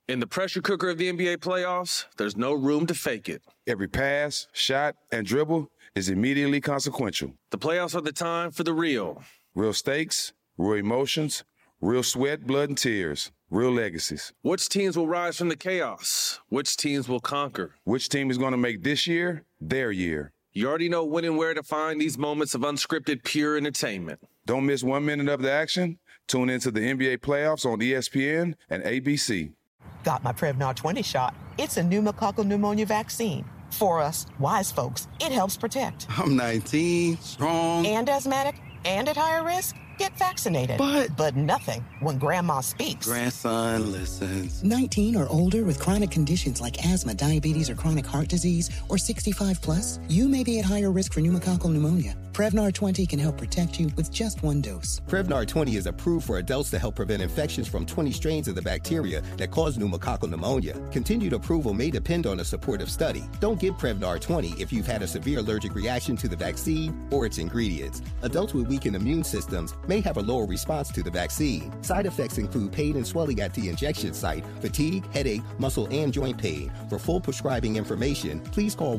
In the pressure cooker of the NBA playoffs, there's no room to fake it. Every pass, shot, and dribble is immediately consequential. The playoffs are the time for the real. Real stakes, real emotions, real sweat, blood, and tears, real legacies. Which teams will rise from the chaos? Which teams will conquer? Which team is going to make this year their year? You already know when and where to find these moments of unscripted, pure entertainment. Don't miss 1 minute of the action. Tune into the NBA playoffs on ESPN and ABC. Got my Prevnar 20 shot. It's a pneumococcal pneumonia vaccine. For us, wise folks, it helps protect. I'm 19, strong. And asthmatic, and at higher risk. Get vaccinated. But nothing when grandma speaks. Grandson listens. 19 or older with chronic conditions like asthma, diabetes, or chronic heart disease, or 65 plus, you may be at higher risk for pneumococcal pneumonia. Prevnar 20 can help protect you with just 1 dose. Prevnar 20 is approved for adults to help prevent infections from 20 strains of the bacteria that cause pneumococcal pneumonia. Continued approval may depend on a supportive study. Don't get Prevnar 20 if you've had a severe allergic reaction to the vaccine or its ingredients. Adults with weakened immune systems may have a lower response to the vaccine. Side effects include pain and swelling at the injection site, fatigue, headache, muscle, and joint pain. For full prescribing information, please call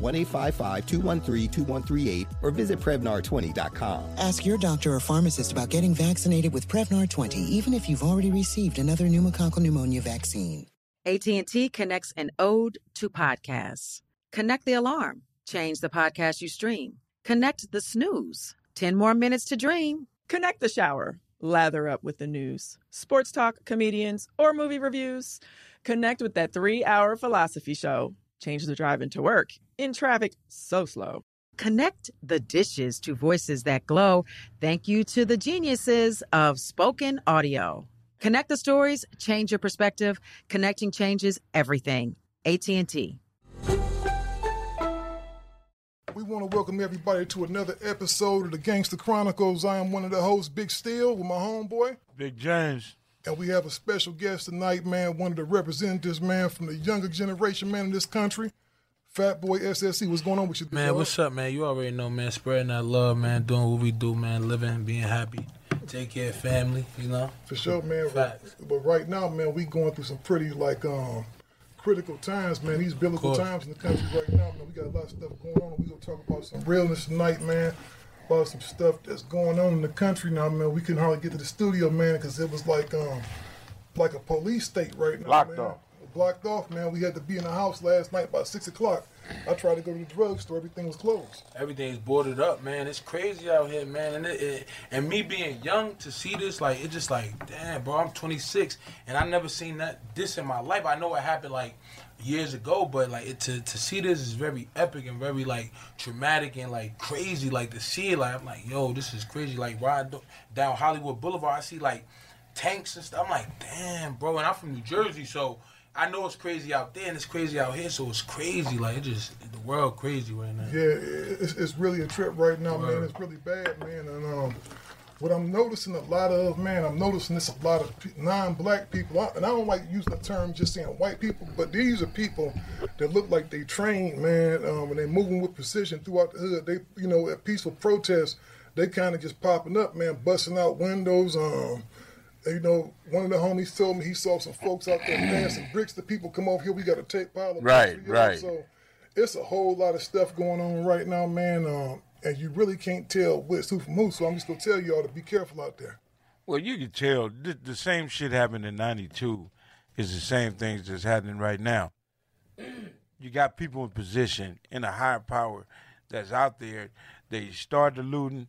1-855-213-2138 or visit Prevnar20.com. Ask your doctor or pharmacist about getting vaccinated with Prevnar 20, even if you've already received another pneumococcal pneumonia vaccine. AT&T connects an ode to podcasts. Connect the alarm. Change the podcast you stream. Connect the snooze. 10 more minutes to dream. Connect the shower. Lather up with the news, sports talk, comedians, or movie reviews. Connect with that 3-hour philosophy show. Change the drive into work in traffic so slow. Connect the dishes to voices that glow. Thank you to the geniuses of spoken audio. Connect the stories, change your perspective. Connecting changes everything. AT&T. We want to welcome everybody to another episode of the Gangster Chronicles. I am one of the hosts, Big Steel, with my homeboy, Big James. And we have a special guest tonight, man, one of the representatives, man, from the younger generation, man, in this country, Fat Boy SSC. What's going on with you, man? What's up, man? You already know, man. Spreading that love, man. Doing what we do, man. Living, being happy. Take care of family, you know? For sure, man. Facts. But right now, man, we going through some pretty, critical times, man. These biblical times in the country right now, man. We got a lot of stuff going on. We're going to talk about some realness tonight, man. About some stuff that's going on in the country now, man. We couldn't hardly get to the studio, man, because it was like a police state right now, blocked off, man. We had to be in the house last night by 6 o'clock. I tried to go to the drugstore. Everything was closed. Everything's boarded up, man. It's crazy out here, man. And me being young to see this, like, it's just like, damn, bro, I'm 26, and I never seen this in my life. I know it happened, like, years ago, but, like, to see this is very epic and very, like, traumatic and, like, crazy, like, to see it. Like, I'm like, yo, this is crazy. Like, ride down Hollywood Boulevard, I see, like, tanks and stuff. I'm like, damn, bro. And I'm from New Jersey, so I know it's crazy out there and it's crazy out here, so it's crazy. Like, the world crazy right now. Yeah, it's really a trip right now, man. It's really bad, man. And what I'm noticing a lot of non-black people, and I don't like using the term just saying white people, but these are people that look like they trained, man, and they're moving with precision throughout the hood. They, at peaceful protests, they kind of just popping up, man, busting out windows. One of the homies told me he saw some folks out there passing bricks. The people come over here, we got to take pile of bricks. Right. So it's a whole lot of stuff going on right now, man. And you really can't tell what's who from who. So I'm just going to tell y'all to be careful out there. Well, you can tell the same shit happened in 92 is the same things that's happening right now. You got people in position in a higher power that's out there. They start the looting.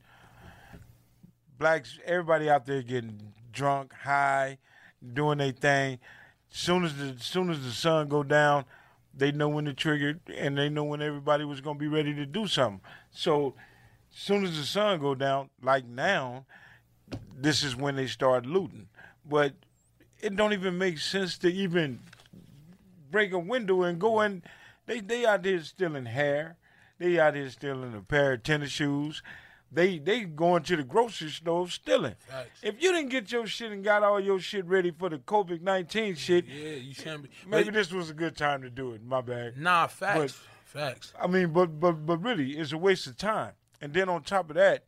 Blacks, everybody out there getting drunk, high, doing their thing. Soon as the sun go down, they know when to trigger, and they know when everybody was gonna be ready to do something. So, soon as the sun go down, like now, this is when they start looting. But it don't even make sense to even break a window and go in. They out there stealing hair. They out here stealing a pair of tennis shoes. They going to the grocery store stealing. Facts. If you didn't get your shit and got all your shit ready for the COVID-19 shit, yeah, you shouldn't be. Maybe this was a good time to do it. My bad. Nah, facts. Facts. I mean, but really, it's a waste of time. And then on top of that,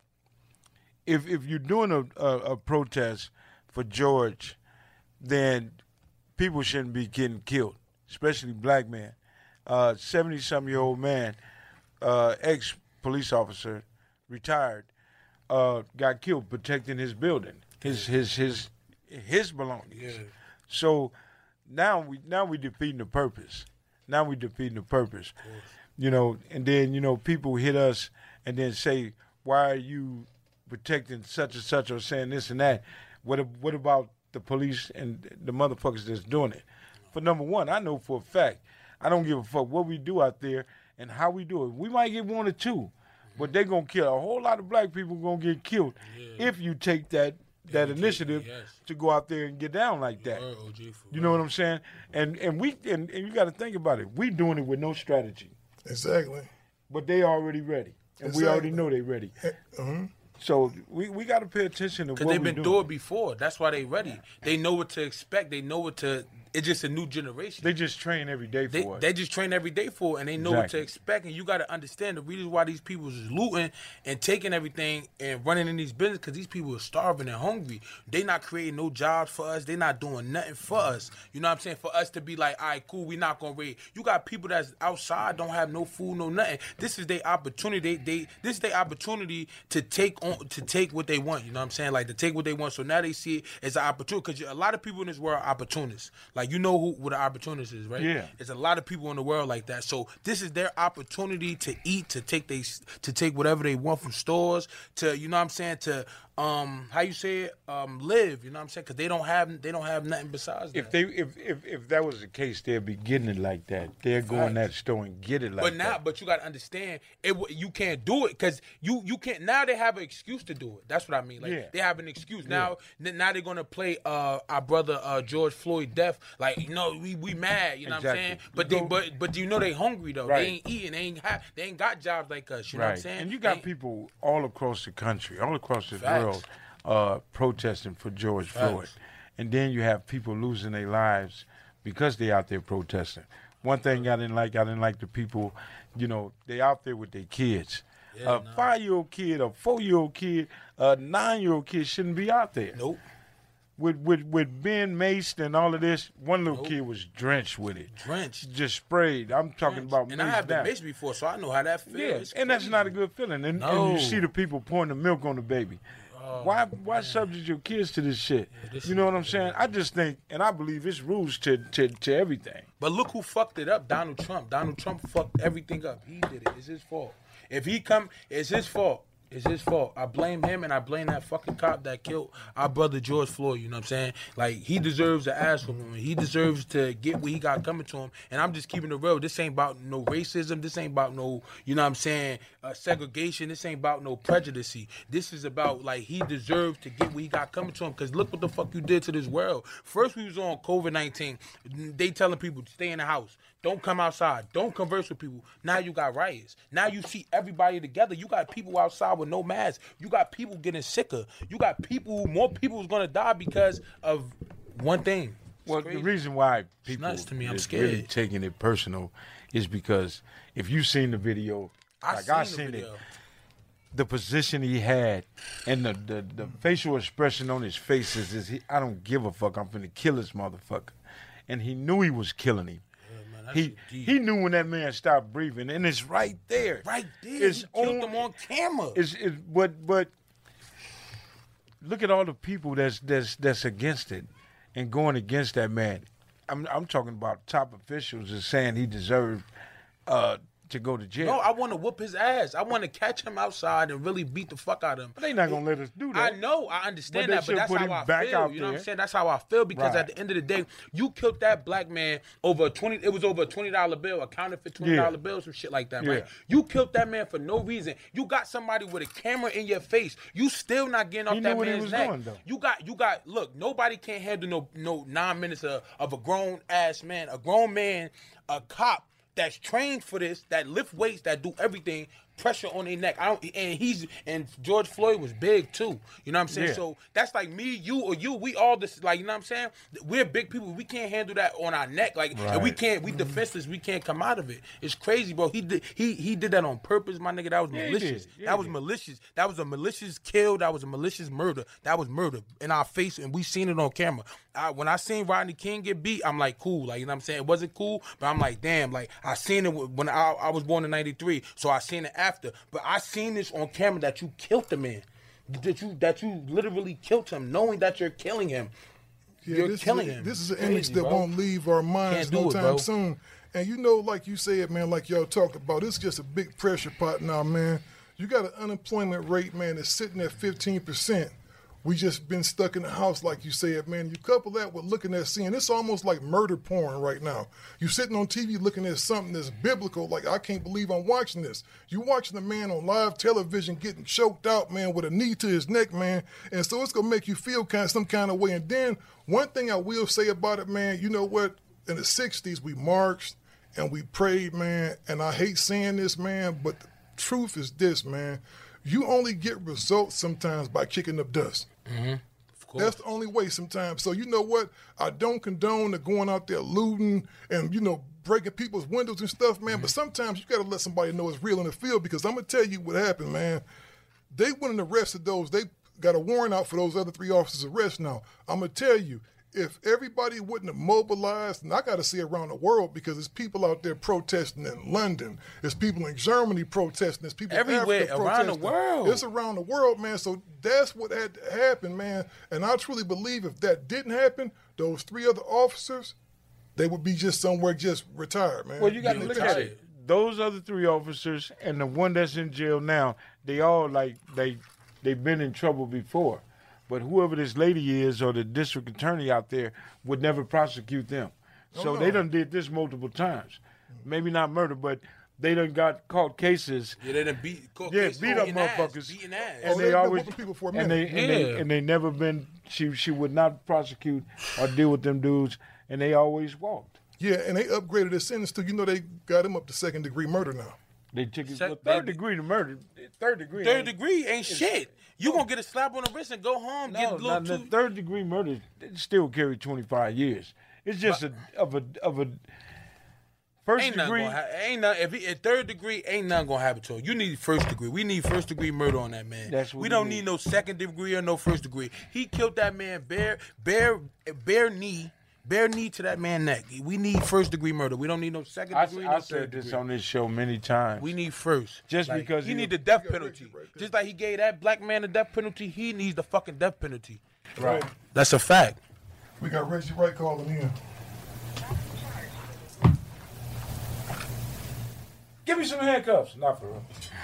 if you're doing a protest for George, then people shouldn't be getting killed, especially black men. 70-something-year-old man, ex-police officer, retired, got killed protecting his building, his belongings. Yeah. So now we defeating the purpose. Now we defeating the purpose. You know, and then, you know, people hit us and then say, why are you protecting such and such or saying this and that? What about the police and the motherfuckers that's doing it? For number one, I know for a fact, I don't give a fuck what we do out there and how we do it. We might get one or two, but they're going to kill. A whole lot of black people going to get killed if you take that initiative to go out there and get down like that. You know what I'm saying? And you got to think about it. We doing it with no strategy. Exactly. But they already ready. And we already know they ready. So we got to pay attention to what we're doing. Because they've been doing it before. That's why they ready. They know what to expect. They know what to... It's just a new generation. They just train every day for it. They just train every day for it, and they know what to expect. And you got to understand the reason why these people is looting and taking everything and running in these businesses, because these people are starving and hungry. They not creating no jobs for us. They not doing nothing for us. You know what I'm saying? For us to be like, all right, cool, we not going to raid. You got people that's outside, don't have no food, no nothing. This is their opportunity. This is their opportunity to take what they want. You know what I'm saying? Like, to take what they want. So now they see it as an opportunity, because a lot of people in this world are opportunists. Like, you know what an opportunist is, right? Yeah. There's a lot of people in the world like that. So this is their opportunity to eat, to take whatever they want from stores, to, you know what I'm saying, to how you say it, live, you know what I'm saying? Because they don't have nothing besides that. If that was the case, they'd be getting it like that. They're going to that store and get it like that. But you got to understand, you can't do it because you can't. Now they have an excuse to do it. That's what I mean. Like, they have an excuse. Now they're going to play our brother George Floyd death. Like, you know, we mad, you know what I'm saying? But you know they hungry, though. Right. They ain't eating. They ain't got jobs like us, you know what I'm saying? And you got people all across the country, all across this world, protesting for George Floyd. And then you have people losing their lives because they out there protesting. One thing I didn't like the people, you know, they out there with their kids. A 5-year-old kid, a 4-year-old kid, a 9-year-old kid shouldn't be out there. Nope. With being maced and all of this, one little kid was drenched with it. Drenched. Just sprayed. I'm talking about And I have been maced before, so I know how that feels. Yeah, and that's not a good feeling. And you see the people pouring the milk on the baby. Why subject your kids to this shit? You know what I'm saying? I just think, and I believe it's rules to everything. But look who fucked it up, Donald Trump. Donald Trump fucked everything up. He did it. It's his fault. If he come, it's his fault. It's his fault. I blame him, and I blame that fucking cop that killed our brother George Floyd. You know what I'm saying? Like, he deserves an ass for him. He deserves to get what he got coming to him. And I'm just keeping it real. This ain't about no racism. This ain't about no, you know what I'm saying, segregation. This ain't about no prejudice. This is about, like, he deserves to get what he got coming to him. Because look what the fuck you did to this world. First, we was on COVID-19. They telling people to stay in the house. Don't come outside. Don't converse with people. Now you got riots. Now you see everybody together. You got people outside with no masks. You got people getting sicker. You got more people is going to die because of one thing. Well, the reason why people nuts to me. I'm scared. Really taking it personal is because if you've seen the video, I seen it, the position he had and the facial expression on his face is I don't give a fuck. I'm finna kill this motherfucker. And he knew he was killing him. He knew when that man stopped breathing, and it's right there. Right there. He killed him on camera. But look at all the people that's against it and going against that man. I'm talking about top officials is saying he deserved to go to jail. No, I want to whoop his ass. I want to catch him outside and really beat the fuck out of him. But they not going to let us do that. I know. I understand that, but that's how I feel. You know what I'm saying? That's how I feel because at the end of the day, you killed that black man over it was over a $20 bill, a counterfeit $20 bill, some shit like that, right? You killed that man for no reason. You got somebody with a camera in your face. You still not getting off that man's neck. Doing, you got, look, nobody can't handle no 9 minutes of a grown-ass man, a grown man, a cop, that's trained for this, that lift weights, that do everything, pressure on their neck. And George Floyd was big too. You know what I'm saying? Yeah. So that's like me, you, or you. We all this, like, you know what I'm saying? We're big people. We can't handle that on our neck. Like, and we can't. We defenseless. We can't come out of it. It's crazy, bro. He did that on purpose, my nigga. That was malicious. That was malicious. That was a malicious kill. That was a malicious murder. That was murder in our face, and we seen it on camera. When I seen Rodney King get beat, I'm like, cool. Like, you know what I'm saying? It wasn't cool, but I'm like, damn. Like, I seen it when I was born in '93, so I seen it after. But I seen this on camera that you killed the man. That you literally killed him, knowing that you're killing him. Yeah, you're killing him. This is an image that won't leave our minds no time soon. And you know, like you said, man, like y'all talked about, it's just a big pressure pot now, man. You got an unemployment rate, man, that's sitting at 15%. We just been stuck in the house, like you said, man. You couple that with looking at seeing, it's almost like murder porn right now. You sitting on TV looking at something that's biblical, like, I can't believe I'm watching this. You watching a man on live television getting choked out, man, with a knee to his neck, man. And so it's going to make you feel some kind of way. And then one thing I will say about it, man, you know what? In the 60s, we marched and we prayed, man. And I hate saying this, man, but the truth is this, man. You only get results sometimes by kicking up dust. Mm-hmm. That's the only way sometimes. So you know what? I don't condone the going out there looting and, you know, breaking people's windows and stuff, man. Mm-hmm. But sometimes you got to let somebody know it's real in the field, because I'm going to tell you what happened, man. They went and arrested those. They got a warrant out for those other 3 officers' arrest now. I'm going to tell you, if everybody wouldn't have mobilized, and I got to say around the world, because there's people out there protesting in London, there's people in Germany protesting, there's people everywhere in Africa around protesting. the world. It's around the world, man. So that's what had to happen, man. And I truly believe if that didn't happen, those 3 other officers, they would be just somewhere just retired, man. Well, you got to look at it. Those other 3 officers and the one that's in jail now, they all they've been in trouble before. But whoever this lady is or the district attorney out there would never prosecute them. So they done did this multiple times. Maybe not murder, but they done got caught cases. Yeah, they done beat up motherfuckers. Beating ass. And they always people for a minute. And they never been. She would not prosecute or deal with them dudes, and they always walked. Yeah, and they upgraded the sentence to, you know, they got him up to 2nd-degree murder now. They took it 3rd degree to murder. 3rd degree. 3rd degree ain't shit. You gonna get a slap on the wrist and go home. No, the 3rd degree murder still carry 25 years. It's just of a first degree. If 3rd degree, ain't nothing gonna happen to him. You need 1st degree. We need 1st degree murder on that man. That's what we don't need no 2nd degree or no 1st degree. He killed that man bare knee to that man's neck. We need 1st degree murder. We don't need no 2nd degree. I said this on this show many times. We need 1st. Just because he need the death penalty. Just like he gave that black man the death penalty, he needs the fucking death penalty. Right. That's a fact. We got Reggie Wright calling in. Give me some handcuffs. Not for real.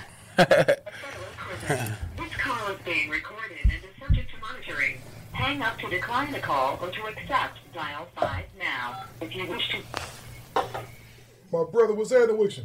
This call is being recorded and is subject to monitoring. Hang up to decline the call or to accept. Dial 5 now. If you wish to... My brother, what's happening with you?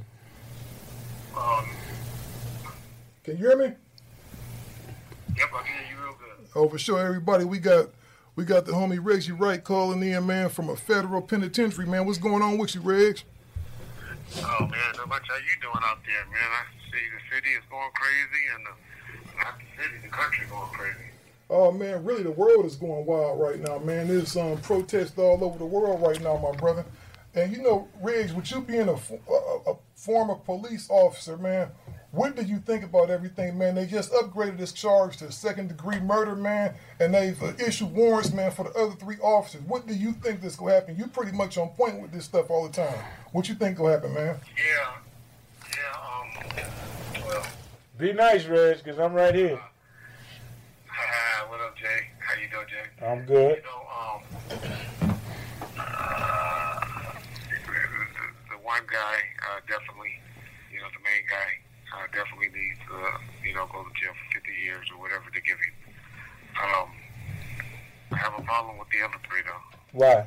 Can you hear me? Yep, I can hear you real good. Oh, for sure, everybody. We got the homie Reggie Wright calling in, man, from a federal penitentiary, man. What's going on with you, Regs? Oh, man, not much. How you doing out there, man? I see the city is going crazy, and not the city, the country going crazy. Oh, man, really, the world is going wild right now, man. There's protests all over the world right now, my brother. And, you know, Riggs, with you being a former police officer, man, what do you think about everything, man? They just upgraded this charge to 2nd-degree murder, man, and they've issued warrants, man, for the other 3 officers. What do you think is going to happen? You're pretty much on point with this stuff all the time. What you think will happen, man? Well. Be nice, Reg, because I'm right here. What up, Jay? How you doing, Jay? I'm good. You know, the one guy definitely, you know, the main guy definitely needs to, you know, go to jail for 50 years or whatever they give him. I have a problem with the other 3, though. Why?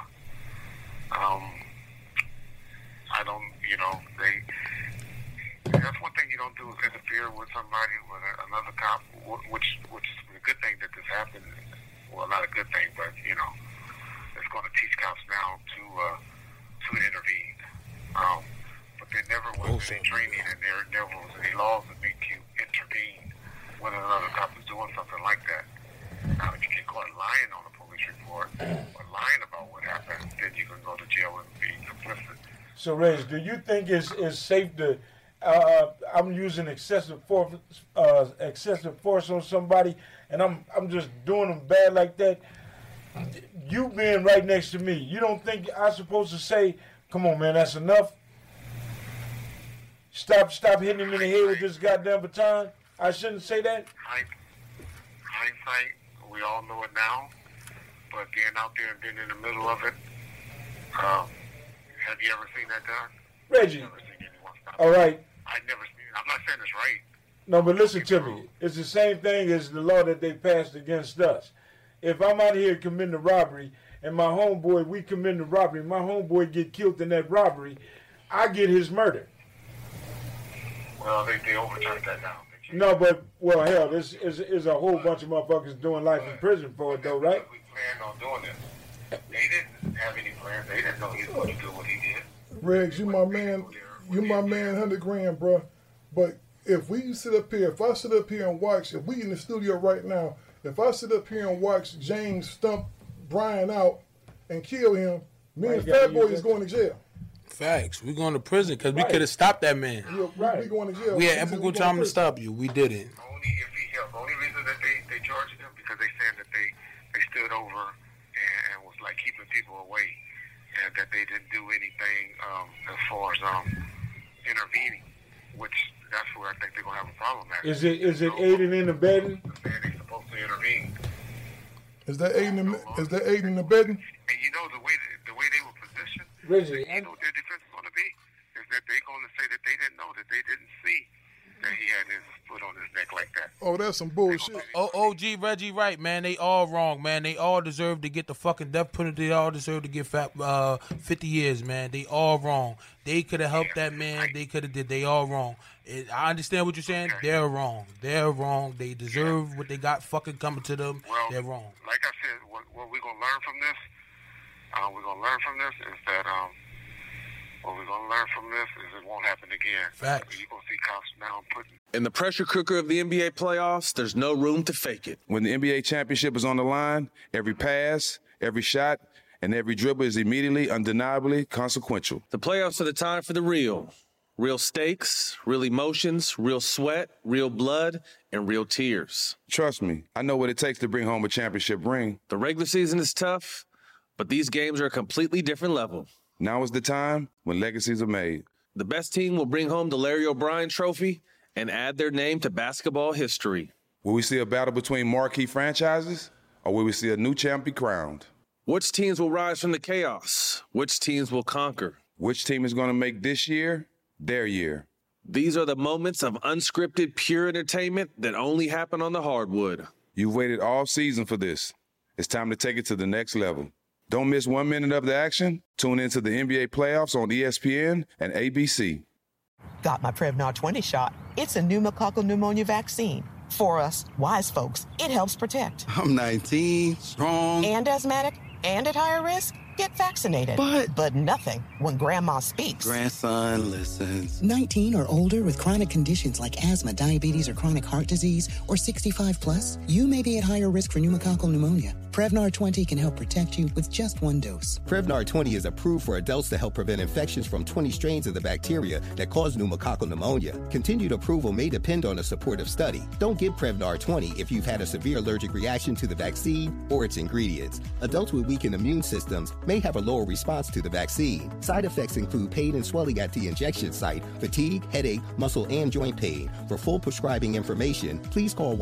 I don't, you know, that's one thing you don't do is interfere with somebody, with another cop, which is a good thing that this happened. Well, not a good thing, but, you know, it's going to teach cops now to intervene. But there never was in training and there never was any laws that make you intervene when another cop is doing something like that. Now, if you get caught lying on a police report or lying about what happened, then you can go to jail and be complicit. So, Reg, do you think it's safe to? I'm using excessive force on somebody, and I'm just doing them bad like that. You being right next to me, you don't think I'm supposed to say, "Come on, man, that's enough. Stop hitting him in the head with this goddamn baton"? I shouldn't say that. Hindsight, we all know it now, but being out there and being in the middle of it, have you ever seen that done? Reggie. All right. I've never seen it. I'm not saying it's right. No, but listen to me. It's the same thing as the law that they passed against us. If I'm out here committing a robbery and my homeboy, we commit a robbery, my homeboy get killed in that robbery, I get his murder. Well, they overturned that now. No, but, well, hell, this is a whole bunch of motherfuckers doing life in prison for it, though, right? We planned on doing this. They didn't have any plans. They didn't know he was going to do what he did. Regs, you my man, 100 grand, bro. But if we sit up here, if I sit up here and watch, if we in the studio right now, if I sit up here and watch James stump Brian out and kill him, me and Fat Boy is going to jail. Facts. We're going to prison because we could have stopped that man. We going to jail. We had ample time to stop you. We didn't. Only if he helped. The only reason that they charged him because they said that they stood over and was like keeping people away, and that they didn't do anything as far as intervening, which that's where I think they're gonna have a problem at. Is it aiding and abetting? They're supposed to intervene. Is that aiding and abetting? And you know the way they were positioned. Reggie, you know what their defense is going to be is that they're going to say that they didn't know, that they didn't see that he had his foot on his neck like that. Oh, that's some bullshit. OG Reggie right, man. They all wrong, man. They all deserve to get the fucking death penalty. They all deserve to get 50 years, man. They all wrong. They could have helped that man. They could have did. They all wrong. I understand what you're saying. Okay. They're wrong. They're wrong. They deserve what they got fucking coming to them. Well, they're wrong. Like I said, what we're going to learn from this, is that what we're going to learn from this is it won't happen again. Facts. You're going to see cops now putting. In the pressure cooker of the NBA playoffs, there's no room to fake it. When the NBA championship is on the line, every pass, every shot, and every dribble is immediately, undeniably consequential. The playoffs are the time for the real. Real stakes, real emotions, real sweat, real blood, and real tears. Trust me, I know what it takes to bring home a championship ring. The regular season is tough, but these games are a completely different level. Now is the time when legacies are made. The best team will bring home the Larry O'Brien Trophy and add their name to basketball history. Will we see a battle between marquee franchises, or will we see a new champ be crowned? Which teams will rise from the chaos? Which teams will conquer? Which team is going to make this year their year? These are the moments of unscripted, pure entertainment that only happen on the hardwood. You've waited all season for this. It's time to take it to the next level. Don't miss 1 minute of the action. Tune into the NBA playoffs on ESPN and ABC. Got my Prevnar 20 shot. It's a pneumococcal pneumonia vaccine. For us, wise folks, it helps protect. I'm 19, strong. And asthmatic, and at higher risk. Get vaccinated. But nothing when grandma speaks. Grandson listens. 19 or older with chronic conditions like asthma, diabetes, or chronic heart disease, or 65 plus, you may be at higher risk for pneumococcal pneumonia. Prevnar 20 can help protect you with just one dose. Prevnar 20 is approved for adults to help prevent infections from 20 strains of the bacteria that cause pneumococcal pneumonia. Continued approval may depend on a supportive study. Don't get Prevnar 20 if you've had a severe allergic reaction to the vaccine or its ingredients. Adults with weakened immune systems may have a lower response to the vaccine. Side effects include pain and swelling at the injection site, fatigue, headache, muscle, and joint pain. For full prescribing information, please call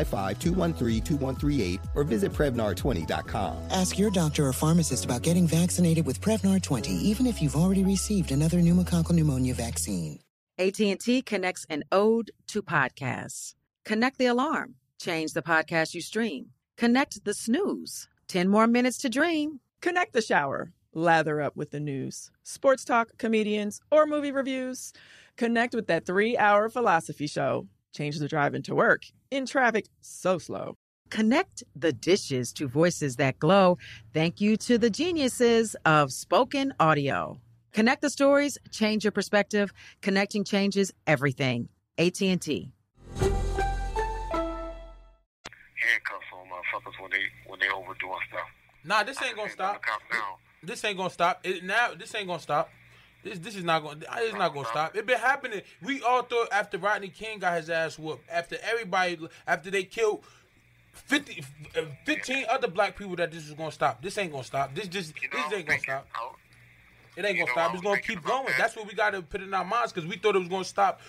1-855-213-2138 or visit Prevnar20.com. Ask your doctor or pharmacist about getting vaccinated with Prevnar 20, even if you've already received another pneumococcal pneumonia vaccine. AT&T connects an ode to podcasts. Connect the alarm. Change the podcast you stream. Connect the snooze. 10 more minutes to dream. Connect the shower. Lather up with the news, sports talk, comedians, or movie reviews. Connect with that 3-hour philosophy show. Change the drive into work in traffic so slow. Connect the dishes to voices that glow. Thank you to the geniuses of spoken audio. Connect the stories, change your perspective. Connecting changes everything. AT&T. Handcuffs on motherfuckers when they overdoing stuff. Nah, this ain't gonna stop. This ain't gonna stop. This ain't gonna stop. This is not going. It's not going to stop. It been happening. We all thought after Rodney King got his ass whooped, after they killed 15 other black people, that this was going to stop. This ain't going to stop. This ain't going to stop. It ain't going to stop. It's going to keep going. That's what we got to put in our minds, because we thought it was going to stop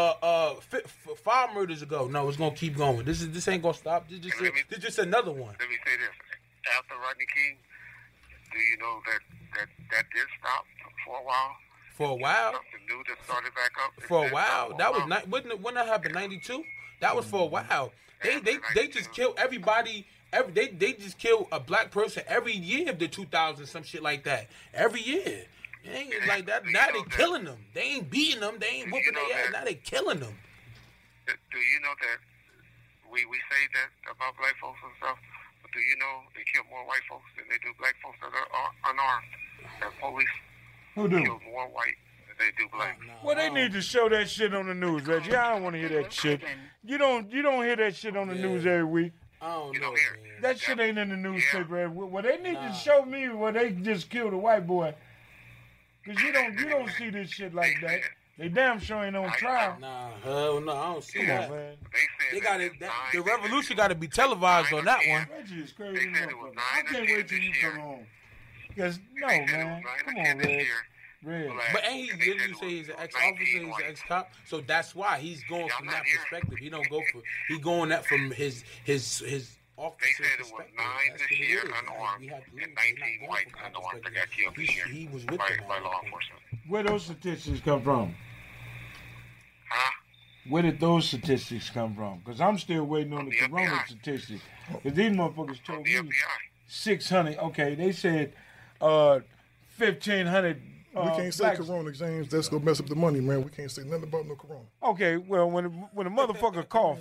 5 murders ago. No, it's going to keep going. This ain't going to stop. This just another one. Let me say this. After Rodney King, do you know that did stop for a while? For a while? Something new that started back up? For a while. That was when that happened, 92? That was for a while. They just kill everybody. They just kill a black person every year of the 2000s, some shit like that. Every year. It ain't like that. Now they killing them. They ain't beating them. They ain't whooping their ass. Now they killing them. Do you know that we say that about black folks and stuff, but do you know they kill more white folks than they do black folks that are unarmed? That police Who do? kill more white than they do black. Well, they need to show that shit on the news, Reggie. I don't want to hear that shit. You don't hear that shit on the news every week. I don't know, man. That shit ain't in the newspaper every week. Well, they need to show me where they just killed a white boy. Cause you don't see this shit like that. They damn sure ain't on trial. Nah, hell no, I don't see that. Man. They got it. The revolution got to be televised on that one. Reggie is crazy. I can't wait till you come home. Cause no, man, come on, Red. But ain't he literally say he's an ex-officer, he's an ex-cop? So that's why he's going from that perspective. He don't go for. He going that from his officer. They said it was 9 this year unarmed and 19 whites unarmed that got killed this year he was with by law enforcement. Where those statistics come from? Huh? Where did those statistics come from? Because I'm still waiting on the corona statistics. Because these motherfuckers told me 600. Okay, they said 1,500. We can't say corona, James. That's gonna mess up the money, man. We can't say nothing about no corona. Okay, well, when a motherfucker cough,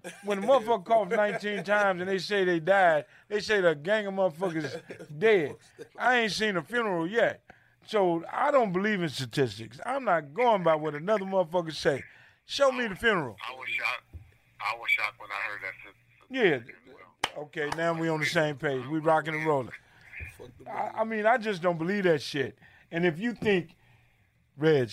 19 times and they say they died, they say the gang of motherfuckers dead. I ain't seen a funeral yet. So I don't believe in statistics. I'm not going by what another motherfucker say. Show me the funeral. I was shocked when I heard that. Yeah. Okay, now we on the same page. We rocking and rolling. I mean, I just don't believe that shit. And if you think, Reg,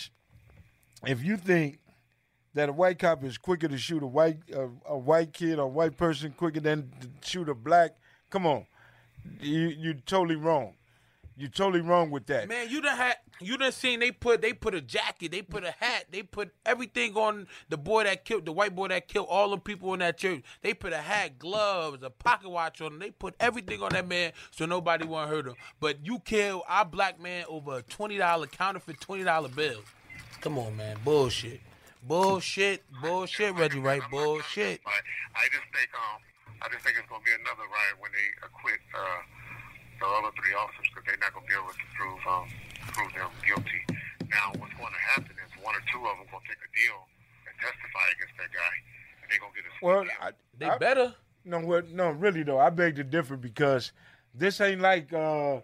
that a white cop is quicker to shoot a white kid or a white person quicker than to shoot a black, come on, you're totally wrong. You're totally wrong with that. Man, you done seen they put a jacket, they put a hat, they put everything on the white boy that killed all the people in that church. They put a hat, gloves, a pocket watch on him. They put everything on that man so nobody won't hurt him. But you kill our black man over a $20 counterfeit $20 bill. Come on, man, bullshit, Reggie, right? Bullshit. I just think it's gonna be another riot when they acquit the other 3 officers, because they're not going to be able to prove them guilty. Now, what's going to happen is 1 or 2 of them going to take a deal and testify against that guy, and they're going to get a they better. No, really though, I beg to differ, because this ain't like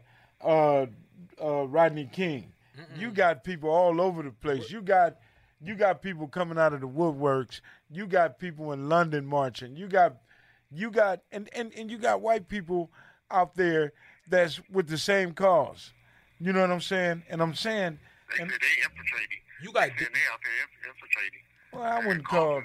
Rodney King. Mm-mm. You got people all over the place. You got people coming out of the woodworks. You got people in London marching. You got and you got white people out there that's with the same cause. You know what I'm saying? And I'm saying... They infiltrating. You got... They out there infiltrating. Well, I wouldn't call...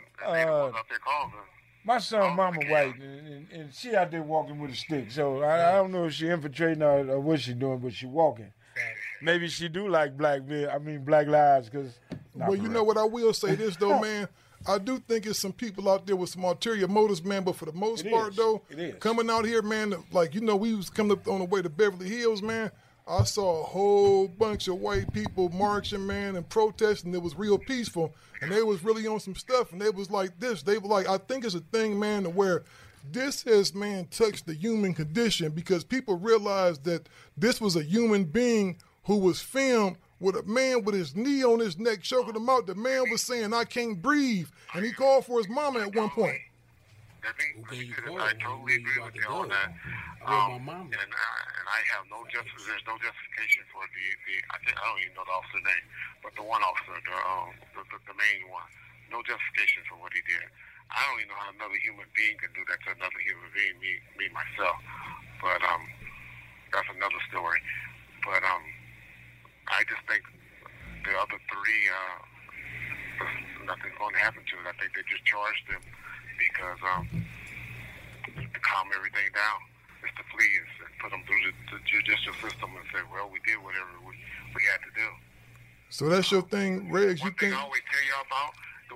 my son mama white, and she out there walking with a stick. So I don't know if she infiltrating or what she doing, but she walking. Maybe she do like black lives, because... Well, you know what? I will say this, though, man. I do think it's some people out there with some ulterior motives, man. But for the most part, though, coming out here, man, like, we was coming up on the way to Beverly Hills, man. I saw a whole bunch of white people marching, man, and protesting. It was real peaceful, and they was really on some stuff. And they was like this. They were like, I think it's a thing, man, to where this has, man, touched the human condition, because people realized that this was a human being who was filmed with a man with his knee on his neck, choking him out. The man was saying, I can't breathe. And he called for his mama at one point. Who can you call? I totally agree with you on that. And I have no justice. There's no justification for the I don't even know the officer name, but the one officer, the main one. No justification for what he did. I don't even know how another human being can do that to another human being, me myself. But that's another story. But I just think the other three, nothing's going to happen to it. I think they just charged them because to calm everything down, is to please and put them through the judicial system and say, well, we did whatever we had to do. So that's your thing, Reg. The one thing I always tell y'all about,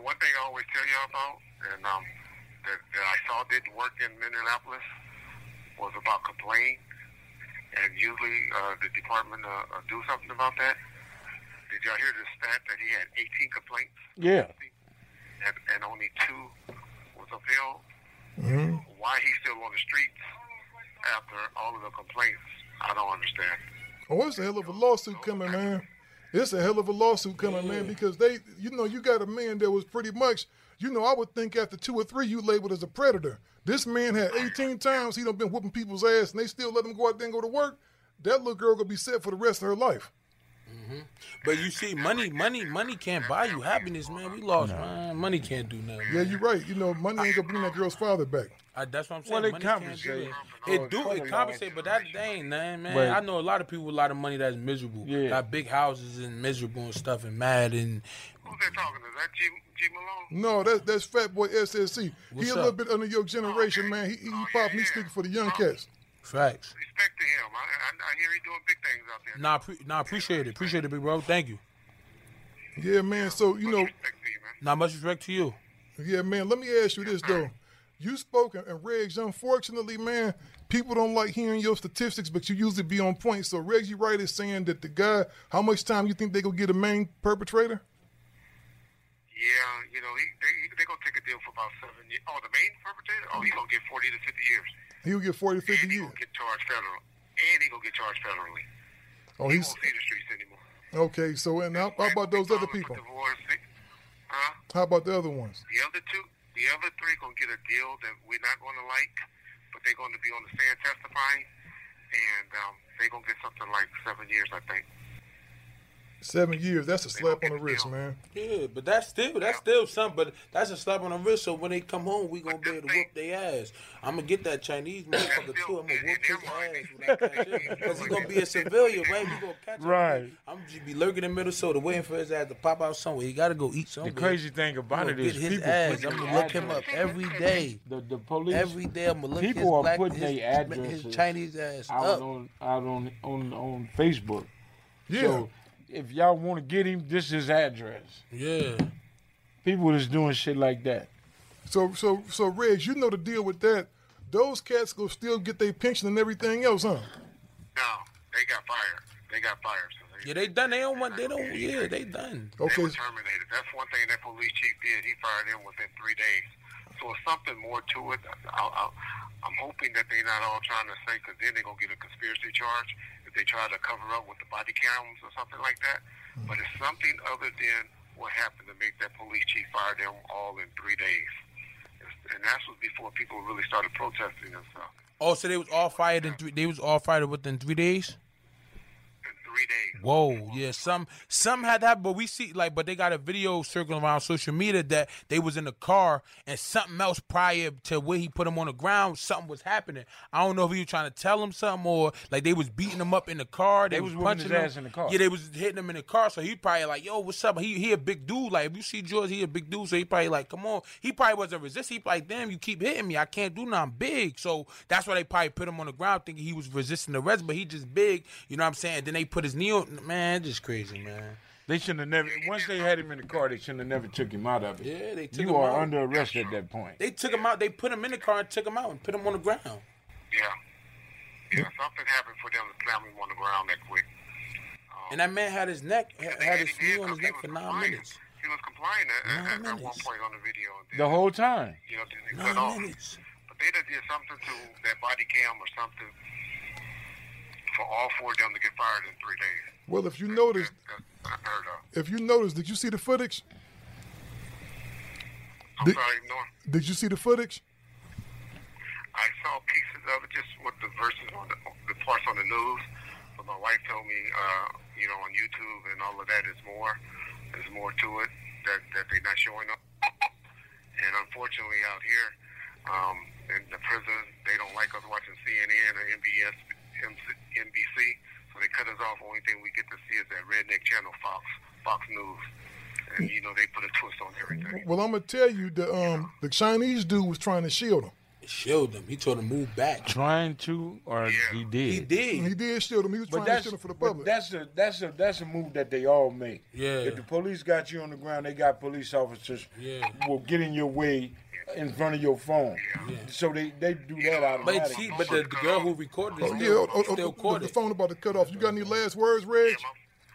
and that I saw didn't work in Minneapolis was about complaining, and usually the department do something about that. Did y'all hear the stat that he had 18 complaints? Yeah. And only 2 was upheld? Mm-hmm. Why he's still on the streets after all of the complaints, I don't understand. Oh, it's a hell of a lawsuit coming, man. It's a hell of a lawsuit coming, man, because they, you got a man that was pretty much, I would think after 2 or 3 you labeled as a predator. This man had 18 times he done been whooping people's ass, and they still let him go out there and go to work. That little girl gonna be set for the rest of her life. Mm-hmm. But you see, money can't buy you happiness, man. We lost, man. Money can't do nothing. Yeah, you're right. Money ain't gonna bring that girl's father back. That's what I'm saying. Well, it money compensate. It compensate, but that ain't nothing, man. But I know a lot of people with a lot of money that's miserable. Yeah. Got big houses and miserable and stuff and mad and. Who's that talking? Is that G Malone? No, that's Fat Boy SSC. What's he a up? little bit under your generation, man. He popping. He's speaking for the young cats. Facts. Respect to him. I hear he doing big things out there. Appreciate it. Appreciate it, big bro. Thank you. Yeah, man. So, Not much respect to you. Yeah, man. Let me ask you this, though. You spoke, and Regs, unfortunately, man, people don't like hearing your statistics, but you usually be on point. So, Reggie Wright is saying that the guy, how much time you think they gonna get a main perpetrator? Yeah, they gonna take a deal for about 7 years. Oh, the main perpetrator? Oh, he gonna get 40 to 50 years. He'll get 40 to 50 and he years. Gonna get charged federal. And he gonna get charged federally. Oh, he won't see the streets anymore. Okay, so and how about those other people? How about the other ones? The other 3 gonna get a deal that we're not gonna like, but they're gonna be on the stand testifying, and they're gonna get something like 7 years, I think. 7 years, that's a slap on the wrist, man. Yeah, but that's still something. But that's a slap on the wrist. So when they come home, we gonna be able to whoop their ass. I'm gonna get that Chinese motherfucker too. I'm gonna whoop his ass when I catch him. Because he's gonna be a civilian, right? We gonna catch him. Right. I'm just be lurking in Minnesota, waiting for his ass to pop out somewhere. He gotta go eat somewhere. The crazy thing about it is get his people ass. put I'm their gonna look him up address. every day. The police. Every day I'm gonna look people his are black, putting his, their addresses his Chinese ass out up. on Facebook. Yeah. So if y'all want to get him, this is his address. Yeah. People is doing shit like that. So Reg, you know the deal with that. Those cats go still get their pension and everything else, huh? No, they got fired. So They done. They don't. Yeah, they done. Okay. They were terminated. That's one thing that police chief did. He fired them within 3 days. So it's something more to it. I'm hoping that they're not all trying to say, because then they're going to get a conspiracy charge if they try to cover up with the body cams or something like that. Mm-hmm. But it's something other than what happened to make that police chief fire them all in 3 days. And that was before people really started protesting and stuff. Oh, so they was all fired in 3. They was all fired within 3 days. 3 days. Whoa, yeah, some had that, but we see but they got a video circling around social media that they was in the car and something else prior to where he put them on the ground, something was happening. I don't know if he was trying to tell him something or they was beating him up in the car. They was punching his ass in the car. Yeah, they was hitting him in the car. So he probably like, yo, what's up? He a big dude. Like if you see George, he a big dude. So he probably like, come on. He probably wasn't resisting. He like, damn, you keep hitting me. I can't do nothing. I'm big. So that's why they probably put him on the ground thinking he was resisting the arrest, but he just big. You know what I'm saying? And then they put his knee on. Man, just crazy, man. They shouldn't have never. Once they had him in the car, they shouldn't have never took him out of it. Yeah, they took him You are out. under arrest at that point. They took him out. They put him in the car and took him out and put him on the ground. Yeah, something happened for them to slam him on the ground that quick. And that man had his neck, had his knee on his neck for 9 minutes. He was complying at one point on the video. The whole time. They cut off. But they did something to that body cam or something for all 4 of them to get fired in 3 days. Well, if you noticed, did you see the footage? I'm sorry, Norm. Did you see the footage? I saw pieces of it, just with the verses on the parts on the news. But my wife told me, on YouTube and all of that is more. There's more to it that they're not showing up. And unfortunately, out here in the prison, they don't like us watching CNN or NBC, so they cut us off. Only thing we get to see is that redneck channel, Fox News. And they put a twist on everything. Well, I'm gonna tell you, the Chinese dude was trying to shield him. Shield him. He told him move back. Trying to, or he did? He did. He did shield him. He was trying to shield him for the public. That's a move that they all make. Yeah. If the police got you on the ground, they got police officers will get in your way in front of your phone. Yeah. So they do that automatically. But the girl who recorded it still caught the phone about to cut off. You got any last words, Reg? Just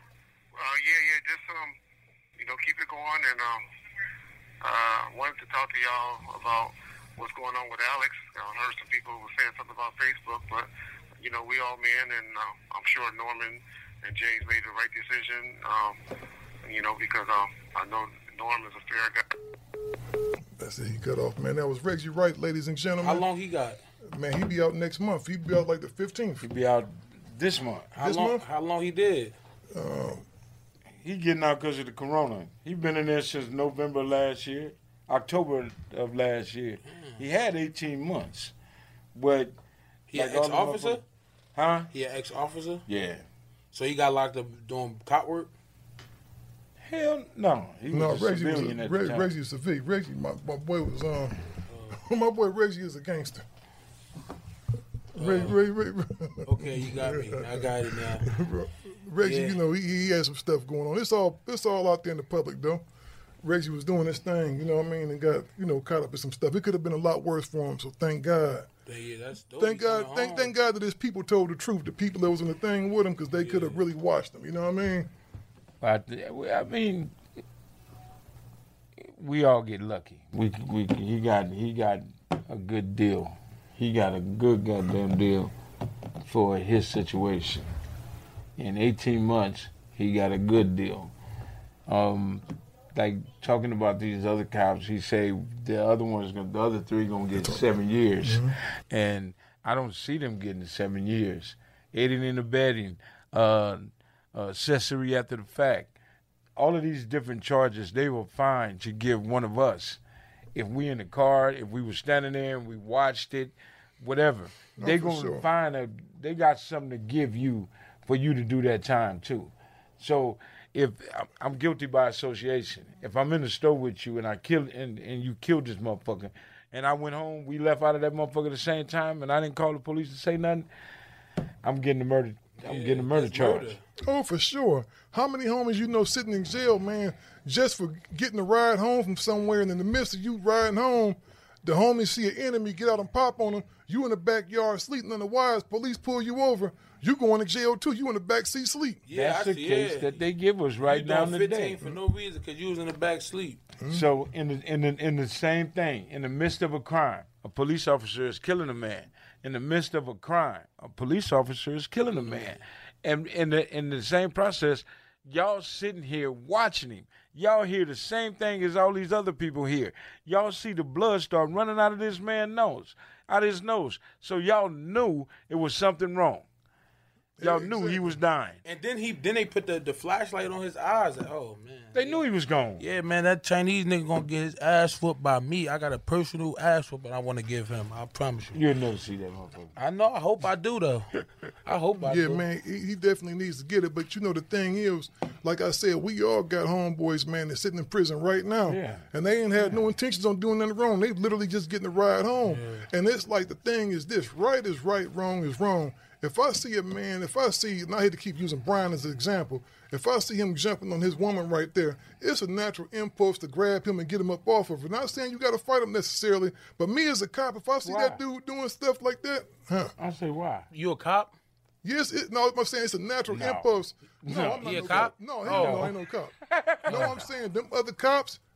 keep it going, and wanted to talk to y'all about what's going on with Alex. I heard some people were saying something about Facebook, but we all men, and I'm sure Norman and Jay's made the right decision. Because I know Norm is a fair guy. That's it. He cut off, man. That was Reggie Wright, ladies and gentlemen. How long he got? Man, he be out next month. He be out like the 15th. He be out this month. How long he did? He getting out because of the corona. He been in there since November last year, October of last year. He had 18 months, but he an ex-officer? Huh? He an ex-officer? Yeah. So he got locked up doing cop work? Hell no. He was a civilian at the time. Reggie was a civilian. Reggie, my boy was my boy Reggie is a gangster. Okay, you got me. I got it now. Reggie, he had some stuff going on. It's all out there in the public, though. Reggie was doing his thing, and got, caught up in some stuff. It could have been a lot worse for him, so thank God. Yeah, that's dope. Thank God that his people told the truth, the people that was in the thing with him, because they could have really watched him, you know what I mean? I mean, we all get lucky. He got a good deal. He got a good goddamn deal for his situation. In 18 months, he got a good deal. Like talking about these other cops, he say the other three gonna get 7 years, and I don't see them getting 7 years. Aiding and abetting, accessory after the fact, all of these different charges, they were fine to give one of us. If we in the car, if we were standing there and we watched it, whatever, they gonna find they got something to give you for you to do that time too. So if I'm guilty by association, if I'm in the store with you and I killed and you killed this motherfucker, and I went home, we left out of that motherfucker at the same time, and I didn't call the police to say nothing, I'm getting the murder. I'm getting a murder charge. Murder. Oh, for sure. How many homies sitting in jail, man, just for getting a ride home from somewhere, and in the midst of you riding home, the homies see an enemy, get out and pop on them. You in the backyard sleeping on the wires. Police pull you over. You going to jail too. You in the back seat sleep. Yeah, that's the case that they give us right now in the day. For no reason, because you was in the back sleep. Mm-hmm. So in the same thing, in the midst of a crime, a police officer is killing a man. In the midst of a crime, a police officer is killing a man. And in the same process, y'all sitting here watching him. Y'all hear the same thing as all these other people hear. Y'all see the blood start running out of this man's nose, out of his nose. So y'all knew it was something wrong. Y'all knew he was dying. And then they put the flashlight on his eyes. Oh, man. They knew he was gone. Yeah, man, that Chinese nigga gonna get his ass whooped by me. I got a personal ass whooping I want to give him. I promise you. You'll never see that motherfucker. I know. I hope I do, though. I hope I do. Yeah, man, he definitely needs to get it. But, the thing is, like I said, we all got homeboys, man, that's sitting in prison right now. Yeah. And they ain't had no intentions on doing nothing wrong. They literally just getting a ride home. Yeah. And it's like the thing is this, right is right, wrong is wrong. If I see a man, and I hate to keep using Brian as an example, if I see him jumping on his woman right there, it's a natural impulse to grab him and get him up off of her. Not saying you got to fight him necessarily, but me as a cop, if I see that dude doing stuff like that, I say why? You a cop? Yes, I'm saying it's a natural impulse. No, I'm not a cop? No, I ain't no cop. No, I'm saying them other cops,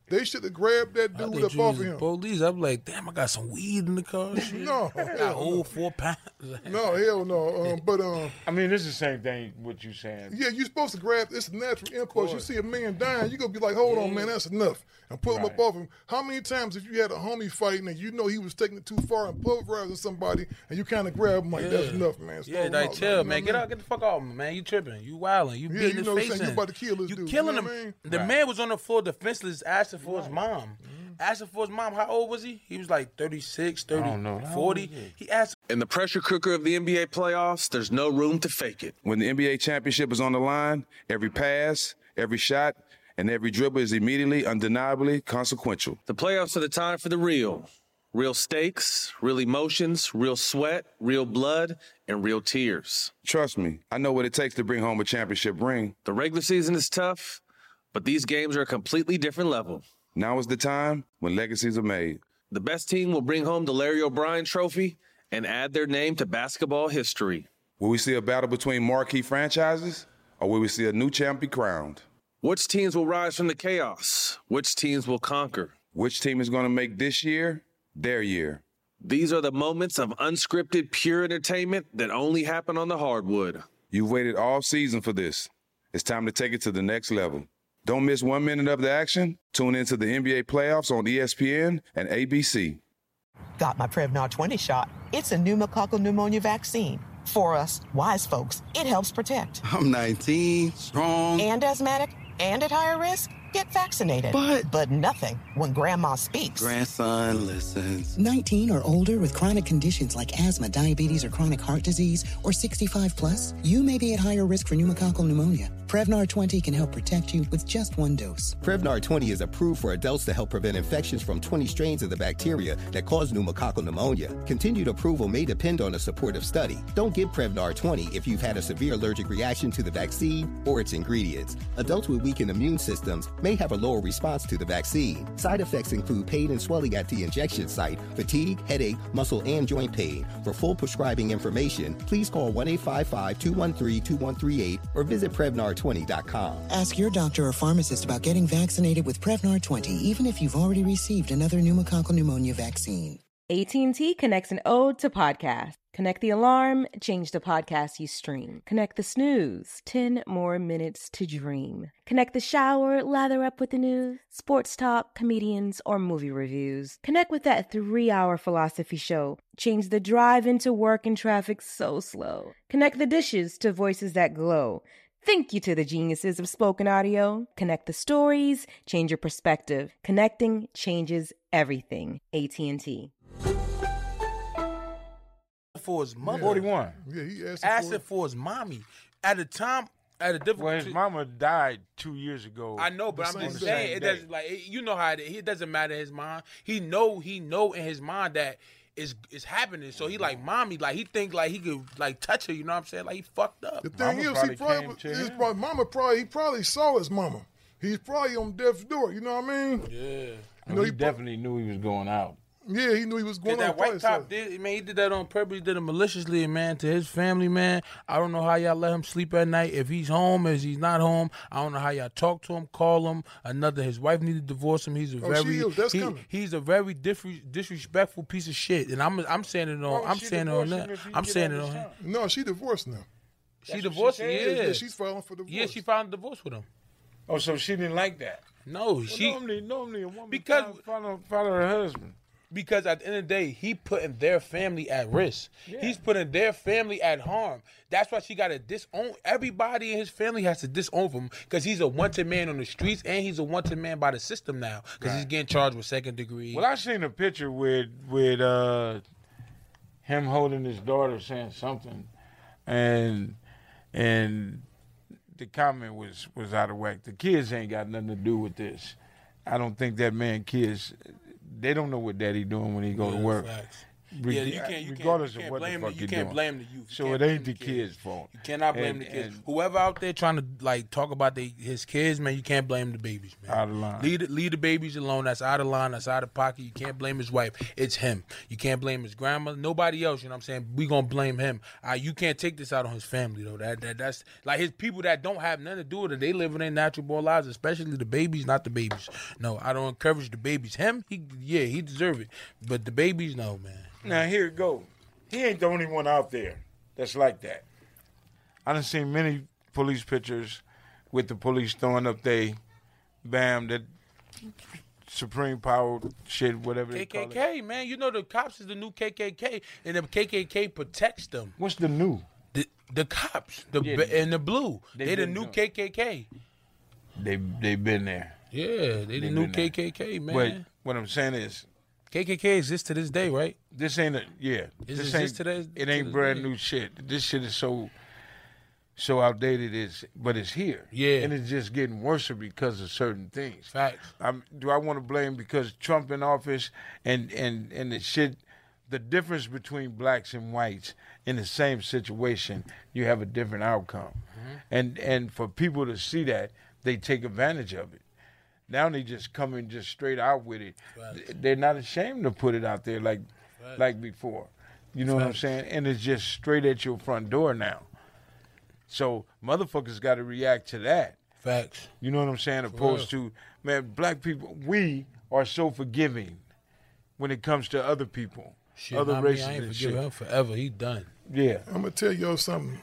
They should have grabbed that dude up off of him. Police. I'm like, damn, I got some weed in the car. Shit. No, got whole 4 pounds. No, hell no. I mean, it's the same thing. What you saying? Yeah, you're supposed to grab. It's a natural impulse. You see a man dying, you gonna be like, hold on, man, that's enough, and pull him up off him. How many times have you had a homie fighting and you know he was taking it too far and pulverizing somebody, and you kind of grab him like, that's enough, man. Yeah, like chill, man. Get out, get the fuck off, man. You tripping? You wilding? You beating his face in? You about to kill this you dude. killing you him. know what I mean? The man was on the floor defenseless, asking for his mom. Asking for his mom. How old was he? He was like 36, 30, 40. He asked. In the pressure cooker of the NBA playoffs, there's no room to fake it. When the NBA championship is on the line, every pass, every shot, and every dribble is immediately, undeniably consequential. The playoffs are the time for the real. Real stakes, real emotions, real sweat, real blood, and real tears. Trust me, I know what it takes to bring home a championship ring. The regular season is tough, but these games are a completely different level. Now is the time when legacies are made. The best team will bring home the Larry O'Brien Trophy and add their name to basketball history. Will we see a battle between marquee franchises, or will we see a new champ be crowned? Which teams will rise from the chaos? Which teams will conquer? Which team is going to make this year their year? These are the moments of unscripted, pure entertainment that only happen on the hardwood. You've waited all season for this. It's time to take it to the next level. Don't miss 1 minute of the action. Tune into the NBA playoffs on ESPN and ABC. Got my Prevnar 20 shot. It's a pneumococcal pneumonia vaccine. For us, wise folks, it helps protect. I'm 19, strong. And asthmatic, and at higher risk? Get vaccinated. But nothing when grandma speaks. Grandson listens. 19 or older with chronic conditions like asthma, diabetes, or chronic heart disease, or 65 plus, you may be at higher risk for pneumococcal pneumonia. Prevnar 20 can help protect you with just 1 dose. Prevnar 20 is approved for adults to help prevent infections from 20 strains of the bacteria that cause pneumococcal pneumonia. Continued approval may depend on a supportive study. Don't give Prevnar 20 if you've had a severe allergic reaction to the vaccine or its ingredients. Adults with weakened immune systems may have a lower response to the vaccine. Side effects include pain and swelling at the injection site, fatigue, headache, muscle, and joint pain. For full prescribing information, please call 1-855-213-2138 or visit Prevnar20.com. Ask your doctor or pharmacist about getting vaccinated with Prevnar 20, even if you've already received another pneumococcal pneumonia vaccine. AT&T connects an ode to podcast. Connect the alarm, change the podcast you stream. Connect the snooze, 10 more minutes to dream. Connect the shower, lather up with the news, sports talk, comedians, or movie reviews. Connect with that 3-hour philosophy show. Change the drive into work and traffic so slow. Connect the dishes to voices that glow. Thank you to the geniuses of spoken audio. Connect the stories, change your perspective. Connecting changes everything. AT&T. For his mother. 41. Yeah, he asked for his mommy. At the time, at a different. Well, his mama died 2 years ago. I know, but I'm just saying it doesn't you know how it doesn't matter his mind. He know in his mind that it's happening. So he like mommy, like he think like he could like touch her. You know what I'm saying? Like he fucked up. The thing is, he probably saw his mama. He's probably on death's door. You know what I mean? Yeah. You know, he definitely knew he was going out. Yeah, he knew he was going that white cop did, man. He did that on purpose. He did it maliciously, man. To his family, man. I don't know how y'all let him sleep at night. If he's home, if he's not home, I don't know how y'all talk to him, call him. His wife needed to divorce him. He's a he's a very disrespectful piece of shit. And I'm saying it on. I'm saying it on that. I'm saying it on him. No, she divorced now. She divorced him. Yeah, she's filing for divorce. Yeah, she filed a divorce with him. Oh, so she didn't like that? No, she normally a woman follow her husband. Because at the end of the day, he putting their family at risk. Yeah. He's putting their family at harm. That's why she got to disown. Everybody in his family has to disown him because he's a wanted man on the streets and he's a wanted man by the system now because he's getting charged with second degree. Well, I seen a picture with him holding his daughter saying something, and the comment was out of whack. The kids ain't got nothing to do with this. I don't think that man kids. They don't know what daddy doing when he go to work. Facts. Yeah, you can't. Regardless You can't of what blame the fuck You can't doing. blame the youth. So it ain't the kids' fault. You cannot blame the kids. Whoever out there trying to like talk about his kids, man, you can't blame the babies, man. Out of line. Leave the babies alone. That's out of line. That's out of pocket. You can't blame his wife. It's him. You can't blame his grandma. Nobody else. You know what I'm saying? We gonna blame him. You can't take this out on his family though. That's like his people that don't have nothing to do with it. They live in their natural born lives, especially the babies, not the babies. No, I don't encourage the babies. Him, he deserve it. But the babies, no, man. Now here it go. He ain't the only one out there that's like that. I done seen many police pictures with the police throwing up they that supreme power shit, whatever they call it. KKK, man. You know the cops is the new KKK, and the KKK protects them. What's the new? The cops, and the blue. They the new KKK. They been there. Yeah, they the new KKK, man. But what I'm saying is, KKK exists to this day, right? This ain't This ain't today. It ain't brand new shit. This shit is so outdated. But it's here. Yeah, and it's just getting worse because of certain things. Facts. Do I want to blame because Trump in office and the shit? The difference between blacks and whites in the same situation, you have a different outcome, and for people to see that, they take advantage of it. Now they just coming just straight out with it. Right. They're not ashamed to put it out there like before. You know what I'm saying? And it's just straight at your front door now. So motherfuckers got to react to that. Facts. You know what I'm saying? Opposed to, man, black people, we are so forgiving when it comes to other people, other races I ain't and forgive shit. him forever. He done. Yeah. I'm gonna tell y'all something.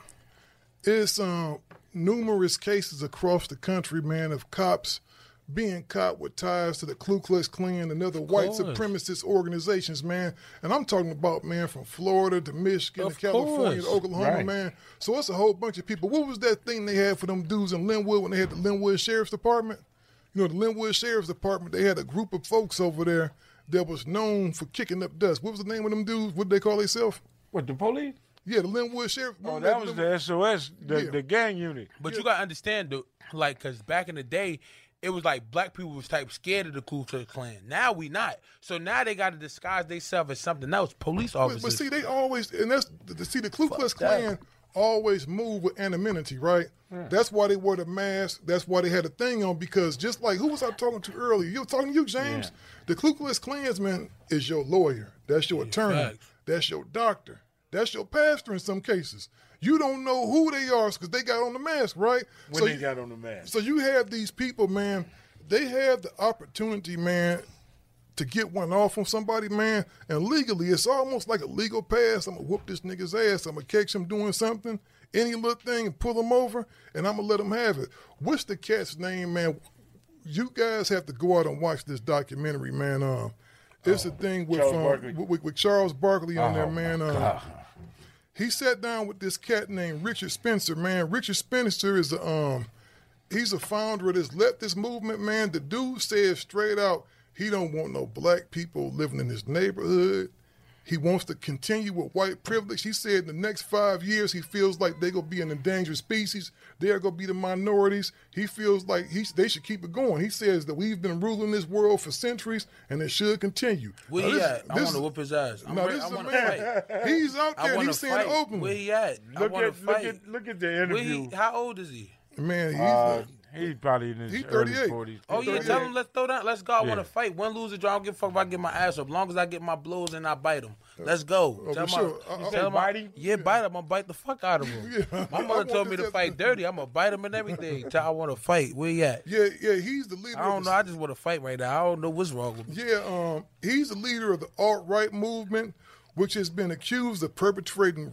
It's numerous cases across the country, man, of cops being caught with ties to the Ku Klux Klan and other white supremacist organizations, man. And I'm talking about, man, from Florida to Michigan to California to Oklahoma, man. So it's a whole bunch of people. What was that thing they had for them dudes in Linwood when they had the Linwood Sheriff's Department? You know, the Linwood Sheriff's Department, they had a group of folks over there that was known for kicking up dust. What was the name of them dudes? What did they call themselves? What, the police? Yeah, the Linwood Sheriff. Oh, that was the SOS, the gang unit. But you got to understand, though, like, because back in the day, it was like black people was type scared of the Ku Klux Klan. Now we not. So now they got to disguise themselves as something else. Police officers. But see, they always, and that's, see, the Ku Klux Klan always move with anonymity, right? Yeah. That's why they wore the mask. That's why they had a thing on, because just like, who was I talking to earlier? You were talking to you, James? Yeah. The Ku Klux Klansman is your lawyer. That's your attorney. Facts. That's your doctor. That's your pastor in some cases. You don't know who they are because they got on the mask, right? When they got on the mask. So you have these people, man, they have the opportunity, man, to get one off on somebody, man, and legally, it's almost like a legal pass. I'm going to whoop this nigga's ass. I'm going to catch him doing something, any little thing, and pull him over, and I'm going to let him have it. What's the cat's name, man? You guys have to go out and watch this documentary, man. It's a thing with Charles Barkley on there, man. He sat down with this cat named Richard Spencer, man. Richard Spencer is he's a founder of this leftist movement, man. The dude says straight out, he don't want no black people living in his neighborhood. He wants to continue with white privilege. He said in the next 5 years, he feels like they're going to be an endangered species. They're going to be the minorities. He feels like they should keep it going. He says that we've been ruling this world for centuries, and it should continue. Where he at? I want to whoop his ass. I want to fight. He's out there, and he's saying it openly. Where he at? I want to fight. Look at the interview. How old is he? Man, he's probably in his early 40s. Oh, yeah, tell him let's throw down. Let's go. I want to fight. Win, lose, or draw. I don't give a fuck if I get my ass up. As long as I get my blows and I bite him. Let's go. Tell him bite him? Yeah, bite him. I'm going to bite the fuck out of him. My mother told me to fight dirty. I'm going to bite him and everything. I want to fight. Where he at? Yeah, he's the leader. I don't know. I just want to fight right now. I don't know what's wrong with me. Yeah, he's the leader of the alt-right movement, which has been accused of perpetrating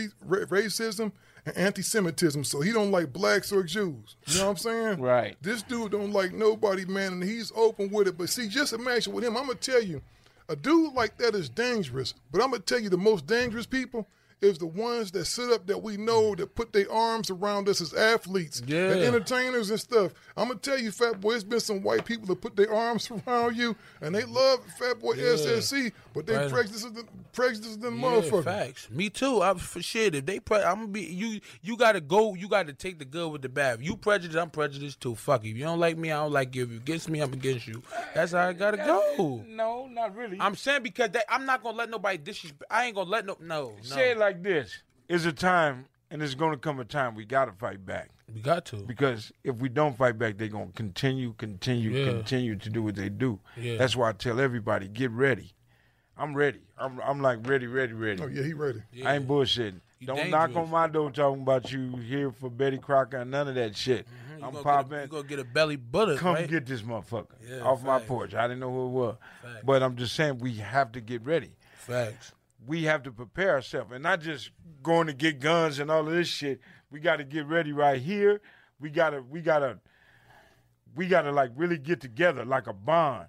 racism and anti-Semitism. So he don't like blacks or Jews. You know what I'm saying? Right. This dude don't like nobody, man, and he's open with it. But see, just imagine with him, I'm going to tell you, a dude like that is dangerous. But I'm going to tell you the most dangerous people is the ones that sit up that we know that put their arms around us as athletes and entertainers and stuff. I'm going to tell you, Fat Boy, it's been some white people that put their arms around you, and they love Fat Boy SSC, but they prejudiced them motherfuckers. Facts. Me too. For shit. If they I'm gonna be you gotta go, you gotta take the good with the bad. If you prejudiced, I'm prejudiced too. Fuck you. If you don't like me, I don't like you. If you against me, I'm against you. That's how I gotta go. No, not really. I'm saying because I'm not gonna let nobody disrespect. I ain't gonna let no. Say it like this. It's a time, and it's gonna come a time we gotta fight back. We got to. Because if we don't fight back, they're gonna continue to do what they do. Yeah. That's why I tell everybody, get ready. I'm ready. I'm like ready. Oh, yeah, he ready. I ain't bullshitting. Don't knock on my door talking about you here for Betty Crocker and none of that shit. I'm popping. You gonna get a belly butter, Come right? get this motherfucker off my porch. I didn't know who it was. But I'm just saying we have to get ready. Facts. We have to prepare ourselves and not just going to get guns and all of this shit. We got to get ready right here. We gotta like really get together like a bond.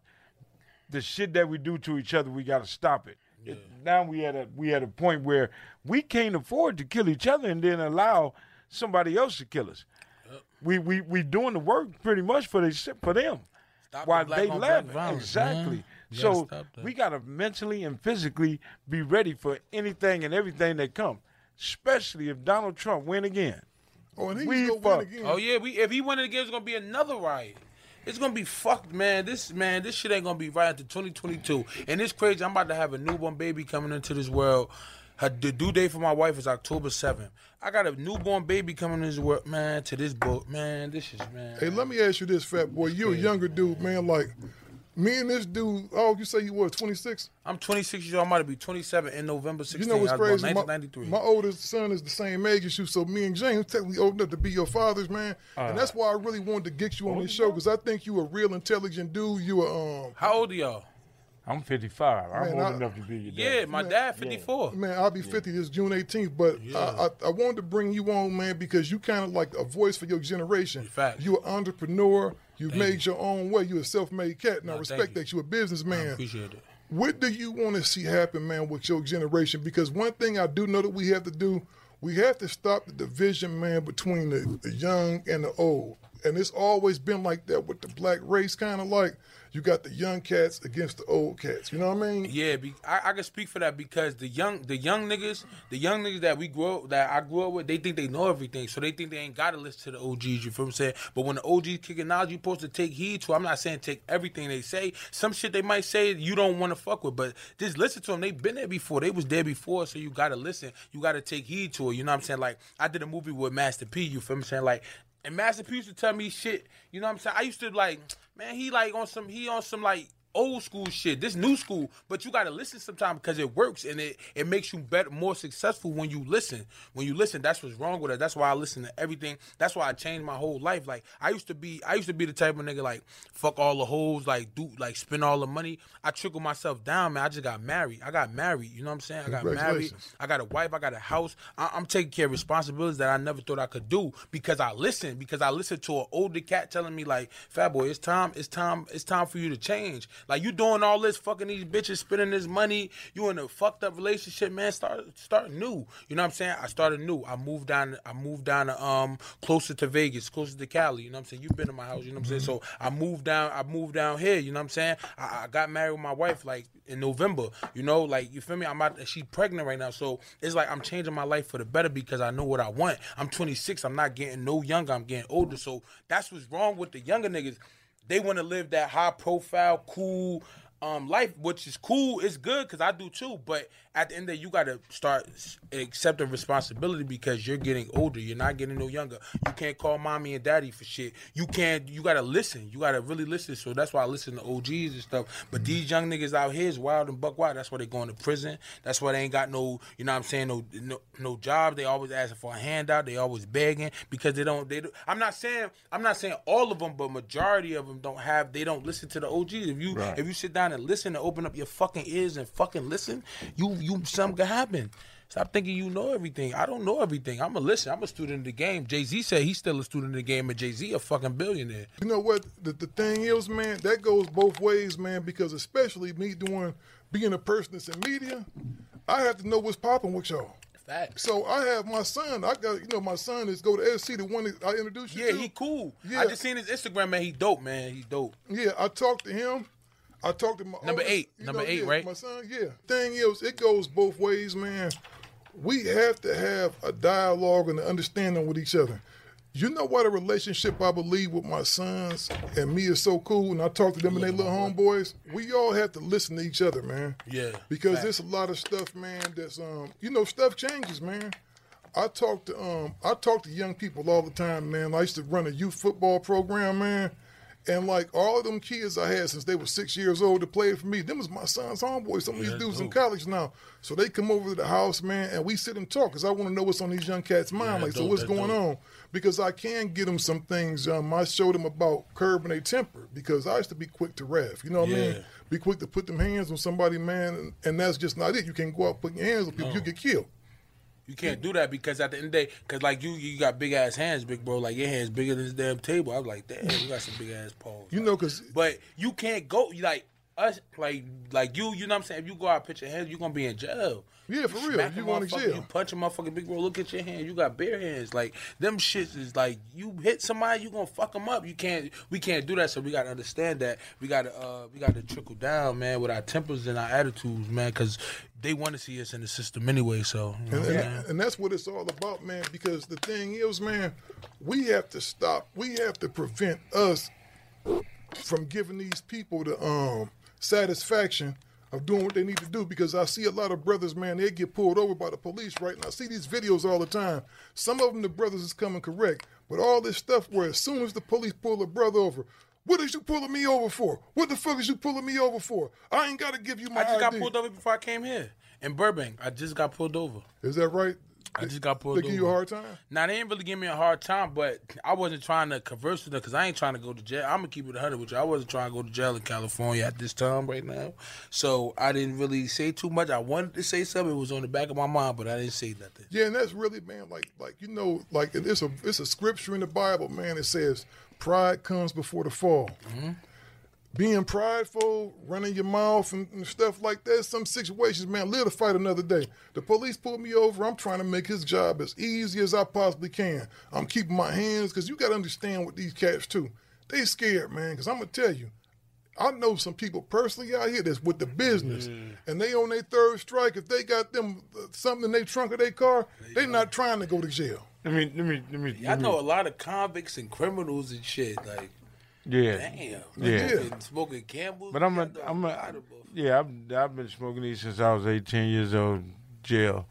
The shit that we do to each other, we got to stop it. Yeah. Now we at a point where we can't afford to kill each other and then allow somebody else to kill us. Yep. We doing the work pretty much for them. Stop while the they violence, exactly. Man. So we gotta mentally and physically be ready for anything and everything that comes. Especially if Donald Trump win again. Oh, and he's gonna win again. Oh yeah, if he win it again, it's gonna be another riot. It's gonna be fucked, man. This shit ain't gonna be right until 2022. And it's crazy. I'm about to have a newborn baby coming into this world. The due date for my wife is October 7th. I got a newborn baby coming into this world, man. To this boat, man. This is man. Hey, let me ask you this, Fat Boy. You a younger dude, man. Like me and this dude. Oh, you say you were 26? I'm 26 years old. I'm about to be 27 in November 16th. You know what's crazy? 1993. My oldest son is the same age as you, so me and James technically old enough to be your fathers, man. And that's why I really wanted to get you on this show, because I think you a real intelligent dude. You a How old are y'all? I'm 55. I'm old enough to be your dad. Yeah, my dad 54. Man, I'll be 50 this June 18th, but I wanted to bring you on, man, because you kind of like a voice for your generation. Fact. You an entrepreneur. You've made your own way. You're a self-made cat, and I respect that. You're a businessman. I appreciate it. What do you want to see happen, man, with your generation? Because one thing I do know that we have to do, we have to stop the division, man, between the young and the old. And it's always been like that with the black race, kind of like you got the young cats against the old cats. You know what I mean? Yeah, I can speak for that because the young niggas that I grew up with, they think they know everything, so they think they ain't gotta listen to the OGs. You feel what I'm saying? But when the OGs kicking knowledge, you supposed to take heed to. I'm not saying take everything they say. Some shit they might say you don't want to fuck with, but just listen to them. They been there before. They was there before, so you gotta listen. You gotta take heed to it. You know what I'm saying? Like I did a movie with Master P. You feel what I'm saying? Like. And Master P used to tell me shit, you know what I'm saying? I used to like, man, he on some like old school shit, this new school, but you gotta listen sometimes because it works and it makes you better, more successful when you listen. When you listen, that's what's wrong with it. That's why I listen to everything. That's why I changed my whole life. Like I used to be the type of nigga like fuck all the hoes, like spend all the money. I trickled myself down, man. I just got married. You know what I'm saying? I got married. I got a wife. I got a house. I'm taking care of responsibilities that I never thought I could do because I listened. Because I listened to an older cat telling me like, Fat Boy, it's time for you to change. Like you doing all this, fucking these bitches, spending this money. You in a fucked up relationship, man. Start new. You know what I'm saying? I started new. I moved down to closer to Vegas, closer to Cali. You know what I'm saying? You've been in my house. You know what I'm saying? So I moved down here. You know what I'm saying? I got married with my wife like in November. You know, like you feel me? She's pregnant right now, so it's like I'm changing my life for the better because I know what I want. I'm 26. I'm not getting no younger. I'm getting older. So that's what's wrong with the younger niggas. They want to live that high profile, cool life, which is cool. It's good because I do too. But at the end of the day, you got to start accepting responsibility because you're getting older. You're not getting no younger. You can't call mommy and daddy for shit. You got to listen. You got to really listen. So that's why I listen to OGs and stuff. But these young niggas out here is wild and buck wild. That's why they going to prison. That's why they ain't got no, you know what I'm saying, no job. They always asking for a handout. They always begging because they don't. I'm not saying all of them, but majority of them they don't listen to the OGs. If you sit down and listen and open up your fucking ears and fucking listen, something can happen. Stop thinking you know everything. I don't know everything. I'm a student of the game. Jay-Z said he's still a student of the game, and Jay-Z a fucking billionaire. You know what? The thing is, man, that goes both ways, man, because especially me being a person that's in media, I have to know what's popping with y'all. Facts. So I have my son. My son is go to SC, the one that I introduced you to. Yeah, he cool. Yeah. I just seen his Instagram, man. He dope, man. He dope. Yeah, I talked to him. I talked to my Number oldest, 8. Number 8, right? My son, yeah. Thing is, it goes both ways, man. We have to have a dialogue and an understanding with each other. You know what a relationship I believe with my sons and me is so cool, and I talk to them and they little homeboys. We all have to listen to each other, man. Yeah. Because there's a lot of stuff, man, that's stuff changes, man. I talk to young people all the time, man. I used to run a youth football program, man. And like all of them kids I had since they were 6 years old that played for me, them was my son's homeboys. Some of these dudes in college now. So they come over to the house, man, and we sit and talk because I want to know what's on these young cats' mind. So what's going on? Because I can get them some things. I showed them about curbing their temper because I used to be quick to wrath. You know what I mean? Be quick to put them hands on somebody, man, and that's just not it. You can't go out putting your hands on people. You get killed. You can't do that because at the end of the day, because like you got big ass hands, big bro. Like your hands bigger than this damn table. I was like, damn, you got some big ass paws. You know, because but you can't go like us, like you. You know what I'm saying? If you go out and put your hands, you're gonna be in jail. Yeah, for real. You going to jail? You punch a motherfucking big bro. Look at your hand. You got bare hands. Like them shits is like you hit somebody, you gonna fuck them up. We can't do that. So we gotta understand that. We gotta trickle down, man, with our tempers and our attitudes, man, because they want to see us in the system anyway. So and that's what it's all about, man. Because the thing is, man, we have to stop. We have to prevent us from giving these people the satisfaction of doing what they need to do, because I see a lot of brothers, man, they get pulled over by the police, right? And I see these videos all the time. Some of them, the brothers is coming correct, but all this stuff where as soon as the police pull a brother over, what is you pulling me over for? What the fuck is you pulling me over for? I ain't got to give you my I just got ID. pulled over before I came here in Burbank. I just got pulled over. Is that right? I just got pulled over. They give you a hard time? Nah, they didn't really give me a hard time, but I wasn't trying to converse with them because I ain't trying to go to jail. I'm going to keep it 100 with you. I wasn't trying to go to jail in California at this time right now. So I didn't really say too much. I wanted to say something. It was on the back of my mind, but I didn't say nothing. Yeah, and that's really, man, like it's a scripture in the Bible, man. It says, pride comes before the fall. Mm-hmm. Being prideful, running your mouth and stuff like that, some situations, man, live to fight another day. The police pulled me over. I'm trying to make his job as easy as I possibly can. I'm keeping my hands, because you got to understand with these cats, too. They scared, man, because I'm going to tell you, I know some people personally out here that's with the business, and they on their third strike. If they got them something in their trunk of their car, they not trying to go to jail. Let me. I know a lot of convicts and criminals and shit, like, yeah. Damn. Yeah. Smoking Campbell's. But I've been smoking these since I was 18 years old. Jail.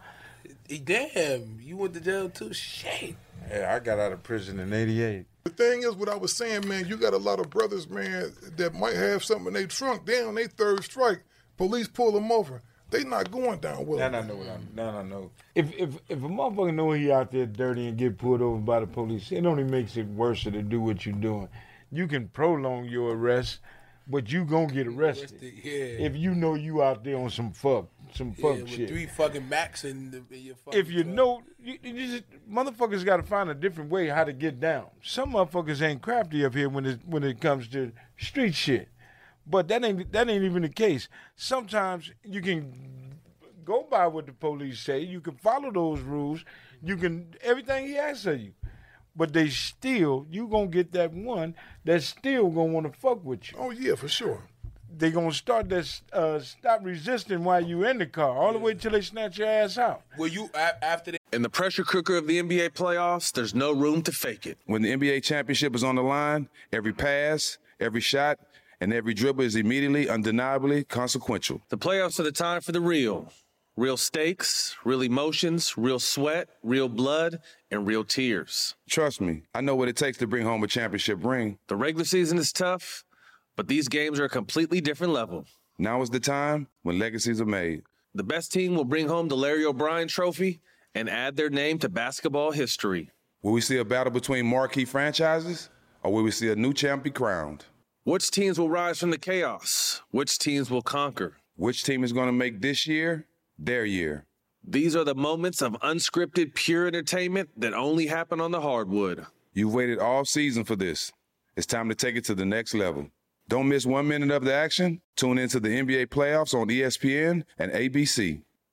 Damn, you went to jail too? Shit. Yeah, I got out of prison in 88. The thing is, what I was saying, man, you got a lot of brothers, man, that might have something in their trunk. They on their third strike. Police pull them over. They not going down well. Now I know. If a motherfucker know he out there dirty and get pulled over by the police, it only makes it worse to do what you're doing. You can prolong your arrest, but you gonna get arrested. If you know you out there on some fuck with shit. 3 fucking Macs in your fucking If you truck. know, motherfuckers got to find a different way how to get down. Some motherfuckers ain't crafty up here when it comes to street shit, but that ain't even the case. Sometimes you can go by what the police say. You can follow those rules. You can everything he asks of you. But you gonna get that one that's still gonna want to fuck with you. Oh yeah, for sure. They gonna start that stop resisting while you in the car, all the way till they snatch your ass out. Well, you after In the pressure cooker of the NBA playoffs, there's no room to fake it. When the NBA championship is on the line, every pass, every shot, and every dribble is immediately, undeniably consequential. The playoffs are the time for the real. Real stakes, real emotions, real sweat, real blood, and real tears. Trust me, I know what it takes to bring home a championship ring. The regular season is tough, but these games are a completely different level. Now is the time when legacies are made. The best team will bring home the Larry O'Brien Trophy and add their name to basketball history. Will we see a battle between marquee franchises, or will we see a new champ be crowned? Which teams will rise from the chaos? Which teams will conquer? Which team is going to make this year their year? These are the moments of unscripted, pure entertainment that only happen on the hardwood. You've waited all season for this. It's time to take it to the next level. Don't miss 1 minute of the action. Tune into the NBA playoffs on ESPN and ABC.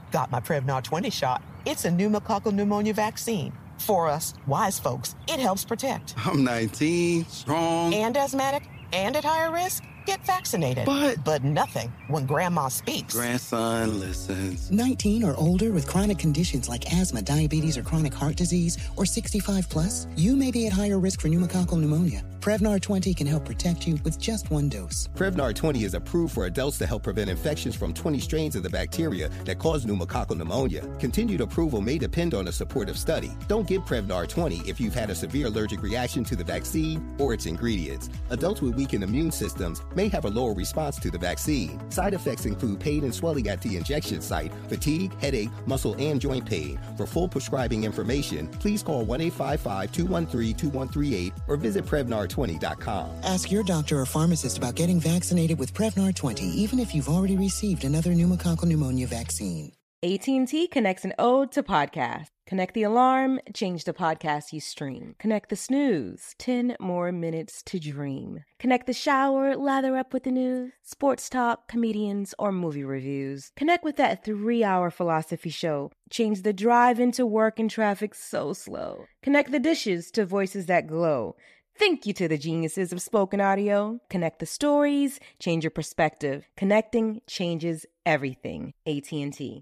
Got my Prevnar 20 shot. It's a pneumococcal pneumonia vaccine. For us, wise folks, it helps protect. I'm 19, strong. And asthmatic and at higher risk? Get vaccinated. But nothing when grandma speaks. Grandson listens. 19 or older with chronic conditions like asthma, diabetes, or chronic heart disease, or 65 plus, you may be at higher risk for pneumococcal pneumonia. Prevnar 20 can help protect you with just one dose. Prevnar 20 is approved for adults to help prevent infections from 20 strains of the bacteria that cause pneumococcal pneumonia. Continued approval may depend on a supportive study. Don't give Prevnar 20 if you've had a severe allergic reaction to the vaccine or its ingredients. Adults with weakened immune systems may have a lower response to the vaccine. Side effects include pain and swelling at the injection site, fatigue, headache, muscle, and joint pain. For full prescribing information, please call 1-855-213-2138 or visit Prevnar20.com. Ask your doctor or pharmacist about getting vaccinated with Prevnar 20, even if you've already received another pneumococcal pneumonia vaccine. AT&T connects an ode to podcast. Connect the alarm, change the podcast you stream. Connect the snooze, 10 more minutes to dream. Connect the shower, lather up with the news, sports talk, comedians, or movie reviews. Connect with that 3-hour philosophy show. Change the drive into work and traffic so slow. Connect the dishes to voices that glow. Thank you to the geniuses of spoken audio. Connect the stories, change your perspective. Connecting changes everything. AT&T.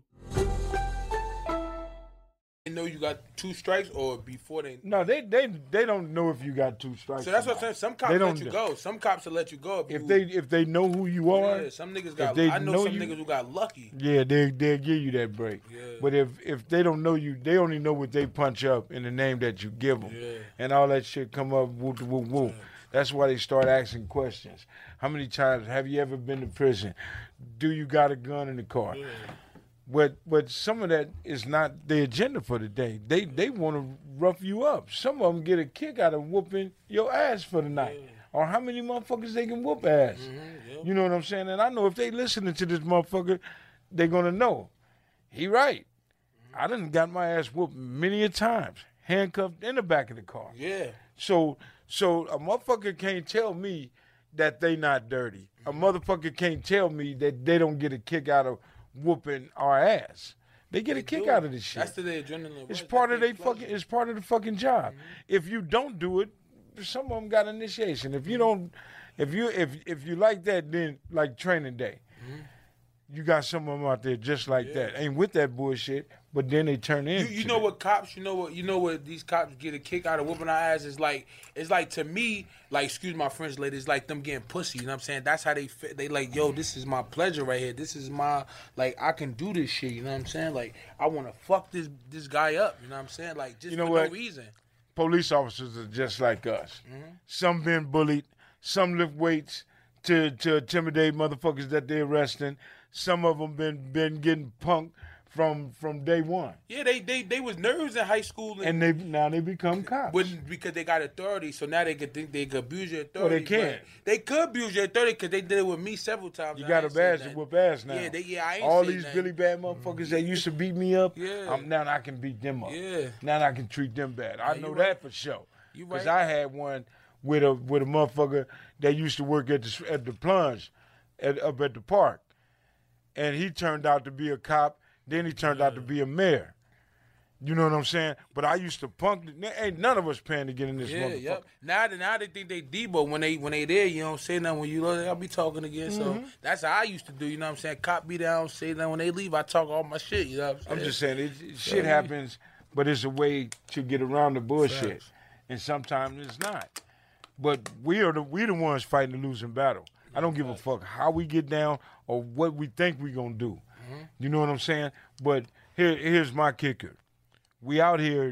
They know you got 2 strikes, or before they. No, they don't know if you got 2 strikes. So that's what I'm saying. Some cops let you go. Some cops will let you go if they know who you are. Yeah, some niggas got. I know some niggas who got lucky. Yeah, they'll give you that break. Yeah. But if they don't know you, they only know what they punch up in the name that you give them, and all that shit come up. Whoop whoop whoop. That's why they start asking questions. How many times have you ever been to prison? Do you got a gun in the car? But some of that is not the agenda for the day. They want to rough you up. Some of them get a kick out of whooping your ass for the night. Or how many motherfuckers they can whoop ass. You know what I'm saying? And I know if they listening to this motherfucker, they're going to know. He right. I done got my ass whooped many a times, handcuffed in the back of the car. Yeah. So a motherfucker can't tell me that they not dirty. A motherfucker can't tell me that they don't get a kick out of whooping our ass. They get a kick out of this shit. That's the adrenaline. It's part of it's part of the fucking job. If you don't do it, some of them got initiation. If you don't, if you like that, then like training day, you got some of them out there just like that. Ain't with that bullshit, but then they turn in. You know what cops? You know what these cops get a kick out of whooping our ass is like. It's like, to me, like, excuse my French lady, it's like them getting pussy. You know what I'm saying? That's how they like, yo, this is my pleasure right here. This is my, like, I can do this shit. You know what I'm saying? Like, I want to fuck this guy up. You know what I'm saying? Like, just for no reason. Police officers are just like us. Some been bullied. Some lift weights to intimidate motherfuckers that they're arresting. Some of them been getting punked from day one. Yeah, they was nerds in high school, and now they become cops because they got authority. So now they could think they could abuse your authority. Well, they can't. They could abuse your authority because they did it with me several times. You got a badge to whoop ass now. Yeah, I ain't all say these nothing. really bad motherfuckers that used to beat me up. Yeah. Now I can beat them up. Yeah. Now I can treat them bad. I know that for sure. You right. Because I had one with a motherfucker that used to work at the plunge up at the park, and he turned out to be a cop. Then he turned out to be a mayor. You know what I'm saying? But I used to punk. Ain't none of us paying to get in this motherfucker. Yep. Now they think they Debo when they there. You don't say nothing when you I'll be talking again. So that's how I used to do. You know what I'm saying? Cop be there, I don't say nothing. When they leave, I talk all my shit. You know what I'm saying? I'm just saying shit happens, but it's a way to get around the bullshit, Facts. And sometimes it's not. But we the ones fighting the losing battle. I don't give a fuck how we get down or what we think we gonna do. You know what I'm saying? But here's my kicker. We out here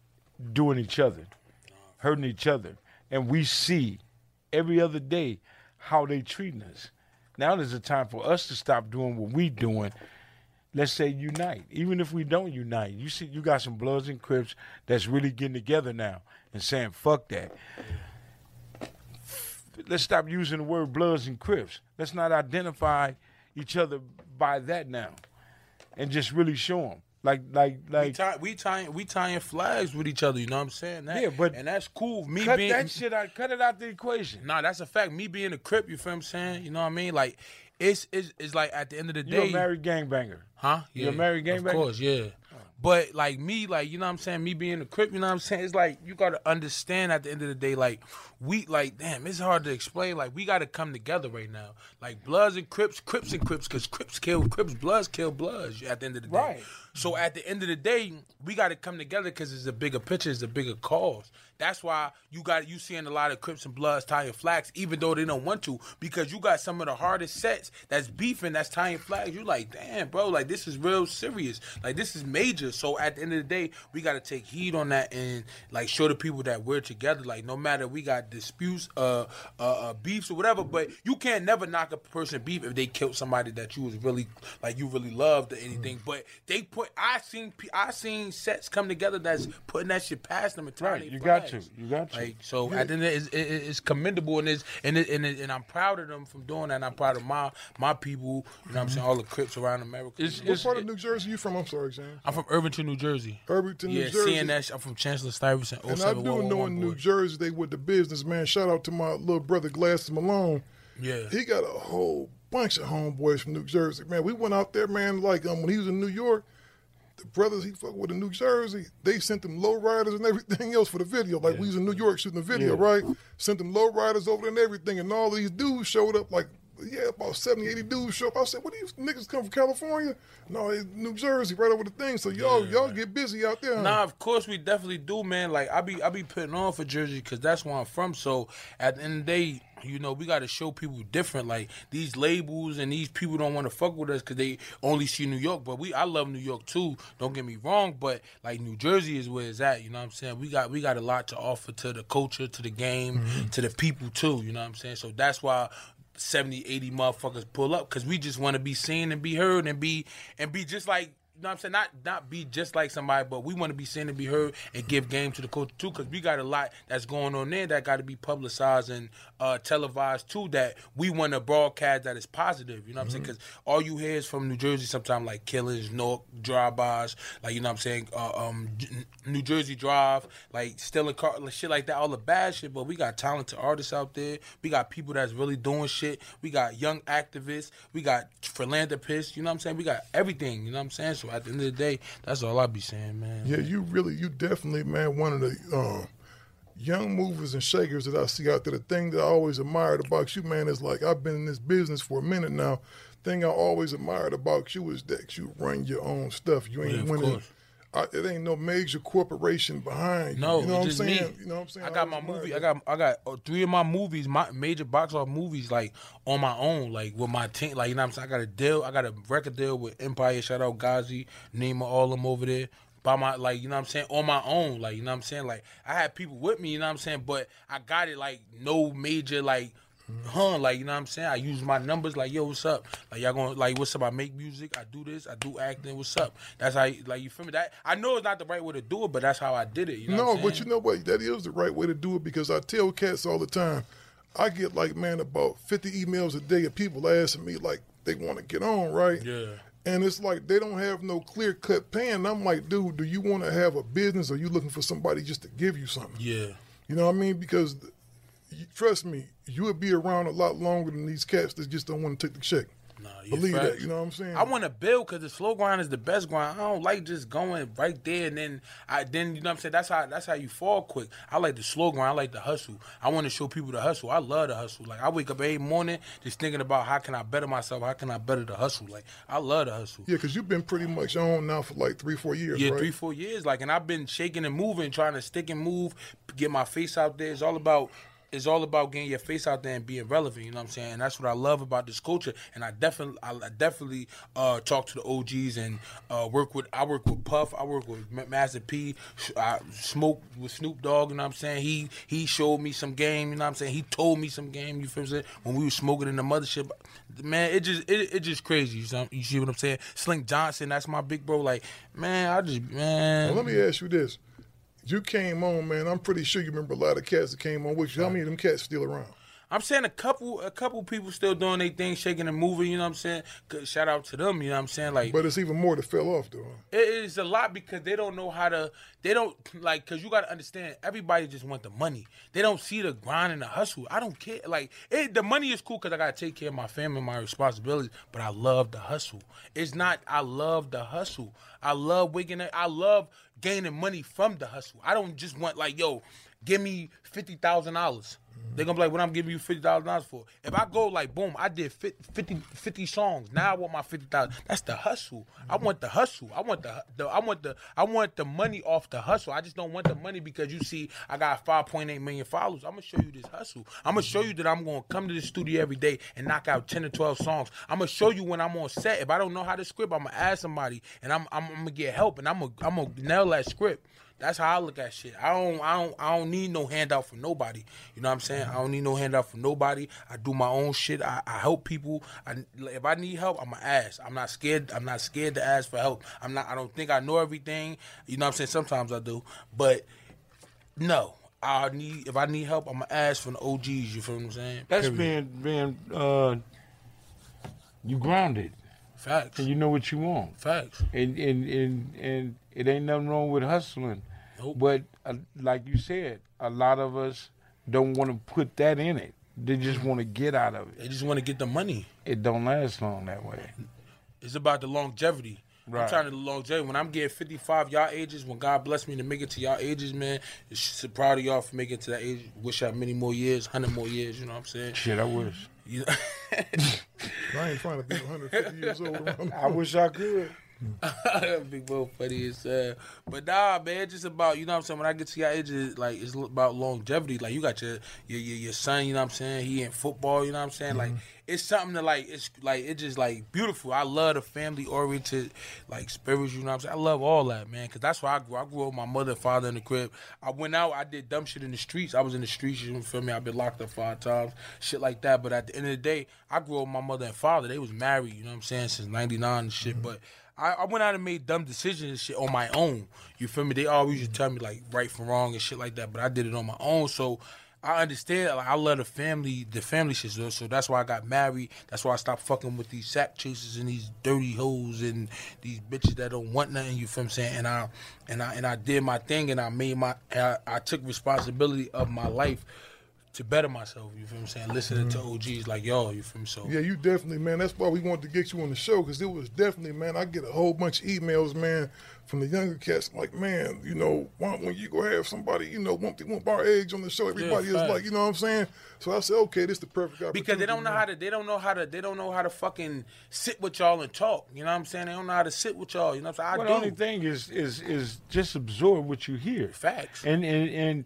doing each other, hurting each other, and we see every other day how they treating us. Now there's a time for us to stop doing what we doing. Let's say unite. Even if we don't unite, you see, you got some Bloods and Crips that's really getting together now and saying, fuck that. Let's stop using the word Bloods and Crips. Let's not identify each other by that now, and just really show them We tying flags with each other. You know what I'm saying? And that's cool. Cut it out the equation. Nah, that's a fact. Me being a Crip, you feel what I'm saying? You know what I mean? Like, it's like at the end of the day. You're a married gangbanger. Huh? Yeah. You're a married gangbanger? Of course, yeah. But, like, me, like, you know what I'm saying? Me being a Crip, you know what I'm saying? It's like, you got to understand at the end of the day, like, damn, it's hard to explain. Like, we got to come together right now. Like, Bloods and Crips, because Crips kill Crips, Bloods kill Bloods at the end of the day. Right. So, at the end of the day, we got to come together because it's a bigger picture, it's a bigger cause. That's why you seeing a lot of Crips and Bloods tying flags, even though they don't want to, because you got some of the hardest sets that's beefing, that's tying flags. You like, damn, bro, like, this is real serious. Like, this is major. So at the end of the day, we got to take heed on that and, like, show the people that we're together. Like, no matter we got disputes, beefs or whatever, but you can't never knock a person beef if they killed somebody that you was really, like, you really loved or anything. But I seen sets come together that's putting that shit past them and tying Right, their you flags. got you. At the end of the day, it's commendable and I'm proud of them from doing that. And I'm proud of my people. You know what I'm saying? All the Crips around America. What part of New Jersey you from? I'm sorry, James. I'm from Irvington, New Jersey. Irvington, New Jersey. Seeing that, I'm from Chancellor Stuyvesant. And I do know in New Jersey they with the business, man. Shout out to my little brother Glasses Malone. Yeah, he got a whole bunch of homeboys from New Jersey, man. We went out there, man. Like when he was in New York. The brothers he fucked with in New Jersey, they sent them lowriders and everything else for the video. Like we was in New York shooting the video, right? Sent them lowriders over there and everything, and all these dudes showed up. Like, about 70, 80 dudes show up. I said, "What these niggas come from California?" No, it's New Jersey, right over the thing. So y'all get busy out there. Huh? Nah, of course we definitely do, man. Like I be putting on for Jersey because that's where I'm from. So at the end of the day, you know, we got to show people different. Like these labels and these people don't want to fuck with us because they only see New York. But I love New York too. Don't get me wrong. But like New Jersey is where it's at. You know what I'm saying? We got a lot to offer to the culture, to the game, to the people too. You know what I'm saying? So that's why 70, 80 motherfuckers pull up because we just want to be seen and be heard and be just like. You know what I'm saying? Not be just like somebody, but we want to be seen and be heard and give game to the culture too, because we got a lot that's going on there that got to be publicized and televised too, that we want to broadcast that is positive. You know what I'm saying? Because all you hear is from New Jersey sometimes like killings, drive-bys, like, you know what I'm saying, New Jersey Drive, like stealing cars, like, shit like that, all the bad shit, but we got talented artists out there. We got people that's really doing shit. We got young activists. We got philanthropists. You know what I'm saying? We got everything. You know what I'm saying? So at the end of the day, that's all I be saying, man. Yeah, you definitely, man, one of the young movers and shakers that I see out there. The thing that I always admired about you, man, is like, I've been in this business for a minute now. Thing I always admired about you is that you run your own stuff. You ain't winning. It ain't no major corporation behind you. No, you know what I'm just saying? me. You know what I'm saying? I got my movie. I got 3 of my movies, my major box office movies, like on my own, like with my team. Like, you know what I'm saying? I got a deal. I got a record deal with Empire. Shout out Ghazi, Nima, all them over there. By my, like, you know what I'm saying, on my own. Like, you know what I'm saying? Like, I had people with me, you know what I'm saying? But I got it, like, no major, like, like, you know what I'm saying? I use my numbers, like, yo, what's up? Like, y'all gonna, like, what's up? I make music, I do this, I do acting, what's up? That's how, like, you feel me? That I know it's not the right way to do it, but that's how I did it, you know what I'm saying? But you know what? That is the right way to do it, because I tell cats all the time, I get, like, man, about 50 emails a day of people asking me, like, they want to get on, right? Yeah. And it's like they don't have no clear-cut plan. And I'm like, dude, do you want to have a business, or are you looking for somebody just to give you something? Yeah. You know what I mean? Because, trust me, you would be around a lot longer than these cats that just don't want to take the check. Believe that, you know what I'm saying? I want to build, because the slow grind is the best grind. I don't like just going right there and then you know what I'm saying? That's how you fall quick. I like the slow grind. I like the hustle. I want to show people the hustle. I love the hustle. Like, I wake up every morning just thinking about how can I better myself? How can I better the hustle? Like, I love the hustle. Yeah, because you've been pretty much on now for like 3-4 years, yeah, right? 3-4 years. Like, and I've been shaking and moving, trying to stick and move, get my face out there. It's all about getting your face out there and being relevant, you know what I'm saying? And that's what I love about this culture. And I definitely talk to the OGs and I work with Puff, I work with Master P, I smoke with Snoop Dogg, you know what I'm saying? He showed me some game, you know what I'm saying? He told me some game, you feel what I'm saying? When we were smoking in the mothership, man, it just crazy, you see what I'm saying? Slink Johnson, that's my big bro. Like, man, Well, let me ask you this. You came on, man. I'm pretty sure you remember a lot of cats that came on with you. How many of them cats still around? I'm saying a couple people still doing their thing, shaking and moving, you know what I'm saying? Shout out to them, you know what I'm saying? Like, but it's even more that fell off, though. It is a lot because they don't know how to, because you got to understand, everybody just want the money. They don't see the grind and the hustle. I don't care. Like, the money is cool because I got to take care of my family and my responsibilities, but I love the hustle. It's not, I love the hustle. I love waking up. I love gaining money from the hustle. I don't just want, like, yo, give me $50,000. They're going to be like, what I'm giving you $50,000 for? If I go like, boom, I did 50 songs. Now I want my $50,000. That's the hustle. I want the hustle. I want the money off the hustle. I just don't want the money because you see I got 5.8 million followers. I'm going to show you this hustle. I'm going to show you that I'm going to come to the studio every day and knock out 10 or 12 songs. I'm going to show you when I'm on set. If I don't know how to script, I'm going to ask somebody and I'm going to get help and I'm going to nail that script. That's how I look at shit. I don't need no handout from nobody. You know what I'm saying? I don't need no handout from nobody. I do my own shit. I help people. If I need help, I'm gonna ask. I'm not scared. I'm not scared to ask for help. I don't think I know everything. You know what I'm saying? Sometimes I do, but no. If I need help, I'm gonna ask from the OGs. You feel what I'm saying? That's being you grounded. Facts. And you know what you want. Facts. And it ain't nothing wrong with hustling. Nope. But like you said, a lot of us don't want to put that in it. They just want to get out of it. They just want to get the money. It don't last long that way. It's about the longevity. Right. I'm trying to longevity. When I'm getting 55, y'all ages, when God bless me to make it to y'all ages, man, so proud of y'all for making it to that age. Wish y'all many more years, 100 more years, you know what I'm saying? Shit, I wish. You know? I ain't trying to be 150 years old. I wish I could. Big Bo funny as but nah, man, it's just about, you know what I'm saying, when I get to your age, it's about longevity. Like, you got your son, you know what I'm saying, he in football, you know what I'm saying, like, it's something that, like, it's just, like, beautiful. I love the family-oriented, like, spirits, you know what I'm saying, I love all that, man, because that's why I grew up with my mother and father in the crib. I went out, I did dumb shit in the streets. I was in the streets, you feel me, I've been locked up 5 times, shit like that, but at the end of the day, I grew up with my mother and father. They was married, you know what I'm saying, since 99 and shit, but I went out and made dumb decisions and shit on my own. You feel me? They always used to tell me, like, right from wrong and shit like that, but I did it on my own. So I understand. Like, I love the family shit. So that's why I got married. That's why I stopped fucking with these sack chasers and these dirty hoes and these bitches that don't want nothing. You feel what I'm saying? And I did my thing and I took responsibility of my life to better myself, you feel what I'm saying? Listening to OGs like y'all, you feel me? So yeah, you definitely, man. That's why we wanted to get you on the show, because it was definitely, man, I get a whole bunch of emails, man, from the younger cats. I'm like, man, you know, when you go have somebody, you know, want our age on the show, everybody is like, you know what I'm saying? So I said, okay, this is the perfect opportunity. Because they don't know how to fucking sit with y'all and talk. You know what I'm saying? They don't know how to sit with y'all. You know what I'm saying? The only thing is just absorb what you hear. Facts. And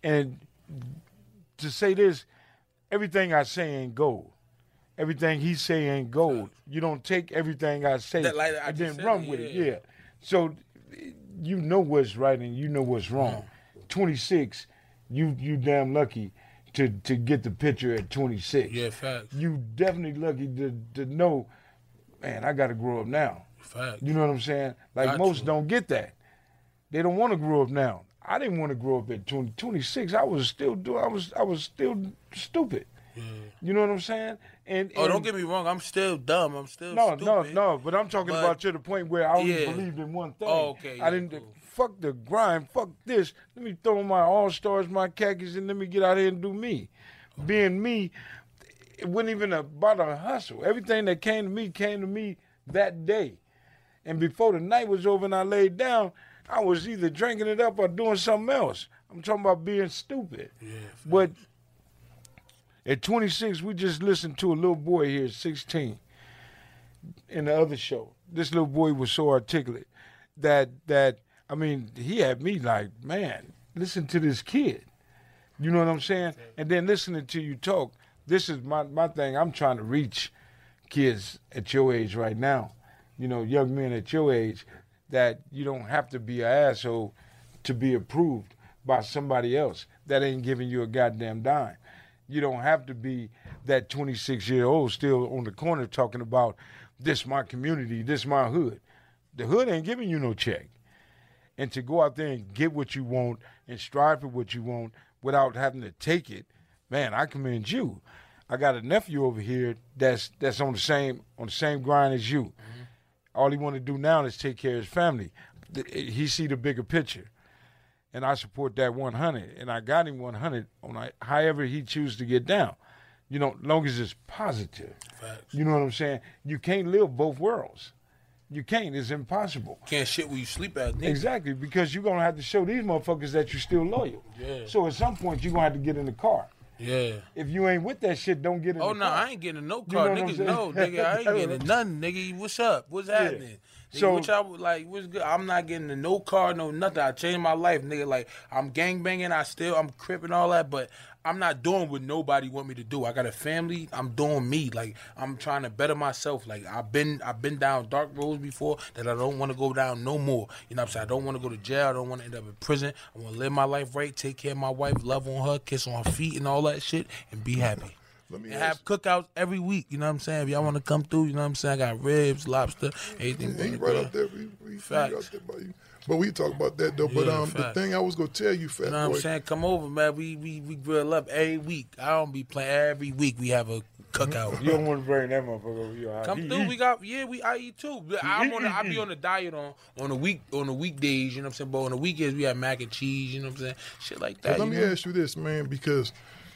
to say this, everything I say ain't gold. Everything he say ain't gold. You don't take everything I say and then run with it. Yeah. So you know what's right and you know what's wrong. 26, you damn lucky to get the picture at 26. Yeah, facts. You definitely lucky to know, man, I got to grow up now. Facts. You know what I'm saying? Like most don't get that. They don't want to grow up now. I didn't want to grow up at 26. I was still stupid. Yeah. You know what I'm saying? And don't get me wrong. I'm still dumb. I'm still stupid. No. But I'm talking about to the point where I only believed in one thing. Oh, okay. I didn't. Fuck the grind. Fuck this. Let me throw on my All-Stars, my khakis, and let me get out here and do me. Being me, it wasn't even about a hustle. Everything that came to me that day. And before the night was over and I laid down, I was either drinking it up or doing something else. I'm talking about being stupid. Yeah, but at 26, we just listened to a little boy here, 16, in the other show. This little boy was so articulate that I mean, he had me like, man, listen to this kid. You know what I'm saying? And then listening to you talk, this is my thing. I'm trying to reach kids at your age right now, you know, young men at your age, that you don't have to be an asshole to be approved by somebody else that ain't giving you a goddamn dime. You don't have to be that 26-year-old still on the corner talking about, this my community, this my hood. The hood ain't giving you no check. And to go out there and get what you want and strive for what you want without having to take it, man, I commend you. I got a nephew over here that's on the same grind as you. Mm-hmm. All he want to do now is take care of his family. He see the bigger picture, and I support that 100. And I got him 100 on however he chooses to get down. You know, long as it's positive. Facts. You know what I'm saying? You can't live both worlds. You can't. It's impossible. Can't shit where you sleep at. Nigga. Exactly, because you're going to have to show these motherfuckers that you're still loyal. Yeah. So at some point, you're going to have to get in the car. Yeah. If you ain't with that shit, don't get in the car. Oh, no, I ain't getting in no car. You know Niggas know, nigga. I ain't getting in nothing, nigga. What's up? What's happening? Nigga, So, what y'all, like, what's good? I'm not getting in no car, no nothing. I changed my life, nigga. Like, I'm gangbanging. I'm cripping, all that, but I'm not doing what nobody want me to do. I got a family. I'm doing me. Like, I'm trying to better myself. Like, I've been down dark roads before that I don't want to go down no more. You know what I'm saying? I don't want to go to jail. I don't want to end up in prison. I want to live my life right, take care of my wife, love on her, kiss on her feet and all that shit, and be happy. And have cookouts every week, you know what I'm saying? If y'all want to come through, you know what I'm saying? I got ribs, lobster, everything. Yeah, you right up there. We out there by you. But we talk about that though. But the thing I was gonna tell you, Fat You know what Boy. I'm saying? Come over, man. We grill up every week. I don't be playing every week. We have a cookout. You don't want to bring that motherfucker over your house. Come through. I eat too. I be on the diet on the weekdays. You know what I'm saying? But on the weekends we have mac and cheese. You know what I'm saying? Shit like that. Let me ask you this, man, because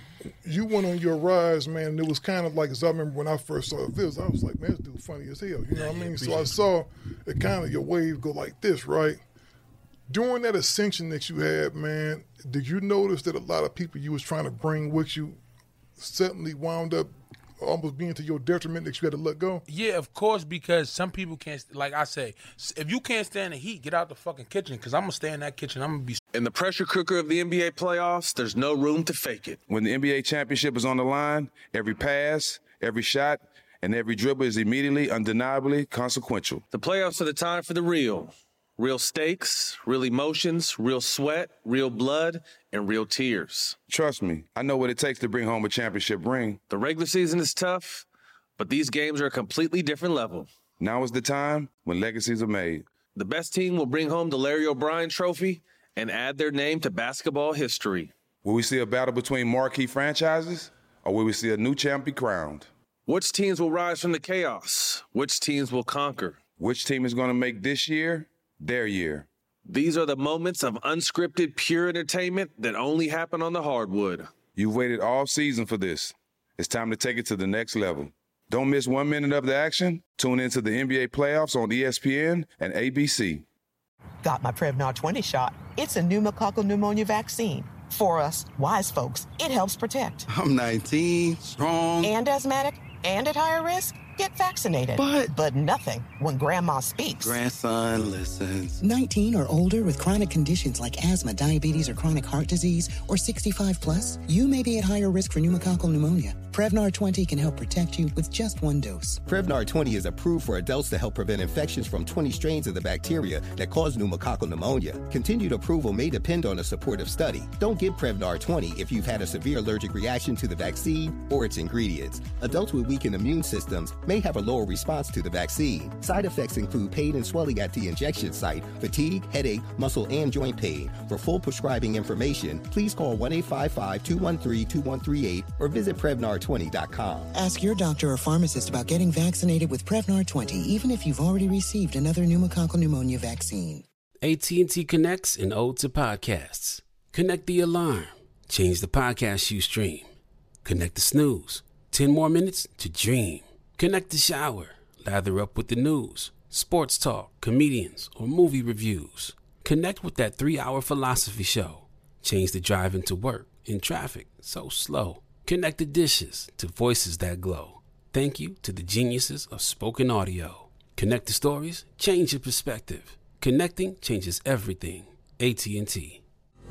you went on your rise, man, and it was kind of like, as I remember when I first saw the videos, I was like, man, this dude funny as hell. You know what I mean? So I saw it kind of, your wave go like this, right? During that ascension that you had, man, did you notice that a lot of people you was trying to bring with you suddenly wound up almost being to your detriment that you had to let go? Yeah, of course, because some people can't, like I say, if you can't stand the heat, get out the fucking kitchen, because I'm going to stay in that kitchen. I'm going to be... In the pressure cooker of the NBA playoffs, there's no room to fake it. When the NBA championship is on the line, every pass, every shot, and every dribble is immediately, undeniably consequential. The playoffs are the time for the real. Real stakes, real emotions, real sweat, real blood, and real tears. Trust me, I know what it takes to bring home a championship ring. The regular season is tough, but these games are a completely different level. Now is the time when legacies are made. The best team will bring home the Larry O'Brien Trophy and add their name to basketball history. Will we see a battle between marquee franchises, or will we see a new champ be crowned? Which teams will rise from the chaos? Which teams will conquer? Which team is going to make this year their year? These are the moments of unscripted, pure entertainment that only happen on the hardwood. You've waited all season for this. It's time to take it to the next level. Don't miss 1 minute of the action. Tune into the NBA playoffs on ESPN and ABC. Got my Prevnar 20 shot. It's a pneumococcal pneumonia vaccine. For us, wise folks, it helps protect. I'm 19, strong. And asthmatic, and at higher risk? Get vaccinated. But nothing when grandma speaks. Grandson listens. 19 or older with chronic conditions like asthma, diabetes, or chronic heart disease, or 65 plus, you may be at higher risk for pneumococcal pneumonia. Prevnar 20 can help protect you with just one dose. Prevnar 20 is approved for adults to help prevent infections from 20 strains of the bacteria that cause pneumococcal pneumonia. Continued approval may depend on a supportive study. Don't give Prevnar 20 if you've had a severe allergic reaction to the vaccine or its ingredients. Adults with weakened immune systems may have a lower response to the vaccine. Side effects include pain and swelling at the injection site, fatigue, headache, muscle, and joint pain. For full prescribing information, please call 1-855-213-2138 or visit Prevnar20.com. Ask your doctor or pharmacist about getting vaccinated with Prevnar 20, even if you've already received another pneumococcal pneumonia vaccine. AT&T connects an ode to podcasts. Connect the alarm. Change the podcast you stream. Connect the snooze. 10 more minutes to dream. Connect the shower. Lather up with the news, sports talk, comedians, or movie reviews. Connect with that 3-hour philosophy show. Change the drive into work in traffic so slow. Connect the dishes to voices that glow. Thank you to the geniuses of spoken audio. Connect the stories, change your perspective. Connecting changes everything. AT&T.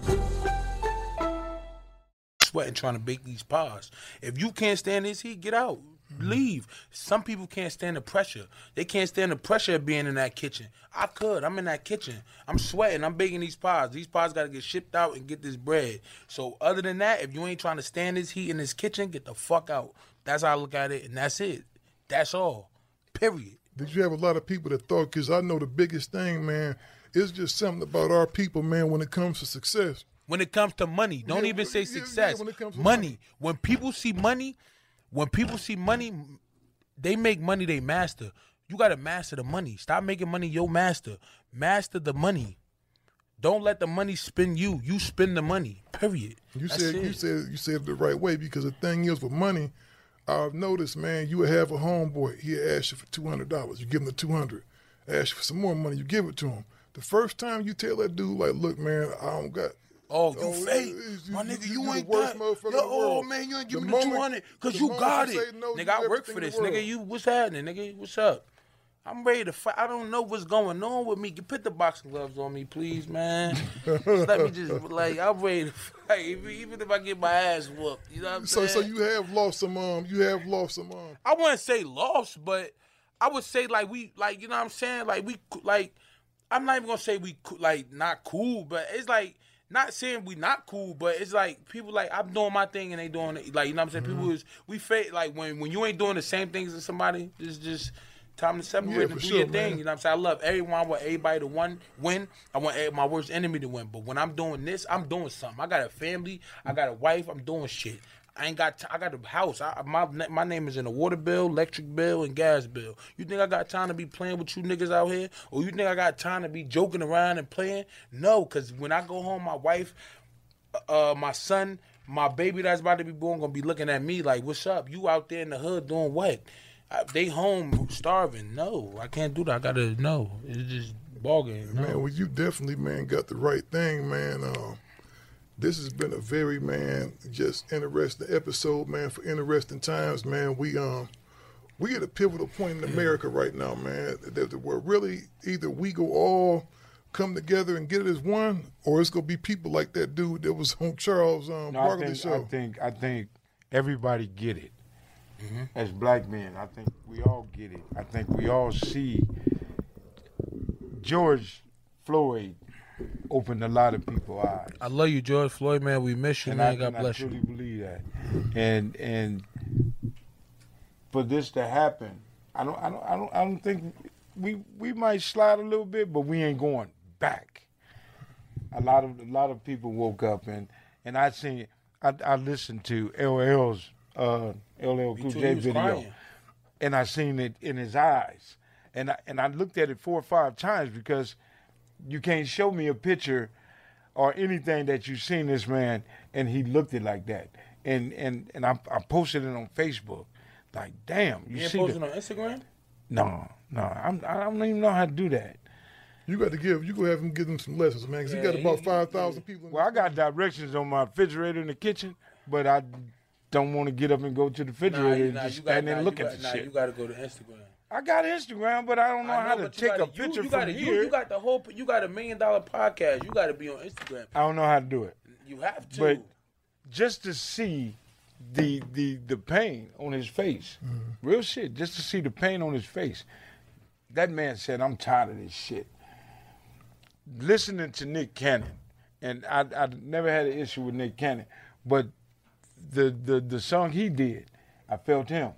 Sweating trying to bake these pies. If you can't stand this heat, get out. Leave. Some people can't stand the pressure. They can't stand the pressure of being in that kitchen. I could. I'm in that kitchen. I'm sweating. I'm baking these pies. These pies got to get shipped out and get this bread. So other than that, if you ain't trying to stand this heat in this kitchen, get the fuck out. That's how I look at it, and that's it. That's all. Period. Did you have a lot of people that thought, because I know the biggest thing, man, it's just something about our people, man, when it comes to success. When it comes to money, don't even say success. when it comes to money. When people see money, they make money they master. You got to master the money. Stop making money your master. Master the money. Don't let the money spin you. You spin the money. Period. You said it the right way, because the thing is with money, I've noticed, man, you would have a homeboy, he'll ask you for $200. You give him the $200. Ask you for some more money, you give it to him. The first time you tell that dude, like, look, man, I don't got. Oh, you fake. My nigga, you ain't that. Oh, man, you ain't give me the 200 because you got it. No, nigga, I work for this. Nigga, what's happening, nigga? What's up? I'm ready to fight. I don't know what's going on with me. Put the boxing gloves on me, please, man. Let me just, I'm ready to fight. Even if I get my ass whooped. You know what I'm saying? So you have lost some, I wouldn't say lost, but I would say, you know what I'm saying? I'm not even going to say we, not cool, but it's not saying we not cool, but it's people I'm doing my thing and they doing it. You know what I'm saying? Mm-hmm. People we fake, when you ain't doing the same things as somebody, it's just time to separate and do your thing. You know what I'm saying? I love everyone. I want everybody to win. I want my worst enemy to win. But when I'm doing this, I'm doing something. I got a family. I got a wife. I'm doing shit. I got a house. My name is in the water bill, electric bill, and gas bill. You think I got time to be playing with you niggas out here? Or you think I got time to be joking around and playing? No, because when I go home, my wife, my son, my baby that's about to be born gonna be looking at me like, what's up? You out there in the hood doing what? They home starving. No, I can't do that. I gotta know. It's just ball game. No. Man, well, you definitely, man, got the right thing, man. This has been a very, man, just interesting episode, man, for interesting times, man. We at a pivotal point in America right now, man, that we're really either we go all come together and get it as one, or it's gonna be people like that dude that was on Charles Barkley show. I think everybody get it. Mm-hmm. As black men, I think we all get it. I think we all see George Floyd opened a lot of people's eyes. I love you, George Floyd, man. We miss you, man. God bless you. I truly believe that. And for this to happen, I don't think we might slide a little bit, but we ain't going back. A lot of people woke up and I listened to LL's LL Cool J video, crying. And I seen it in his eyes, and I looked at it 4 or 5 times, because you can't show me a picture or anything that you seen this man and he looked it like that, and I posted it on Facebook, like, damn, you see posting on Instagram? No, I don't even know how to do that. You got to you go have him give him some lessons, man, because he got about 5,000 people. Well, I got directions on my refrigerator in the kitchen, but I don't want to get up and go to the refrigerator and just stand there and look at the shit. You got to go to Instagram. I got Instagram, but I don't know how to take a picture from here. You got you got $1 million podcast. You got to be on Instagram. I don't know how to do it. You have to. But just to see the pain on his face, real shit, just to see the pain on his face. That man said, I'm tired of this shit. Listening to Nick Cannon, and I never had an issue with Nick Cannon, but the song he did, I felt him.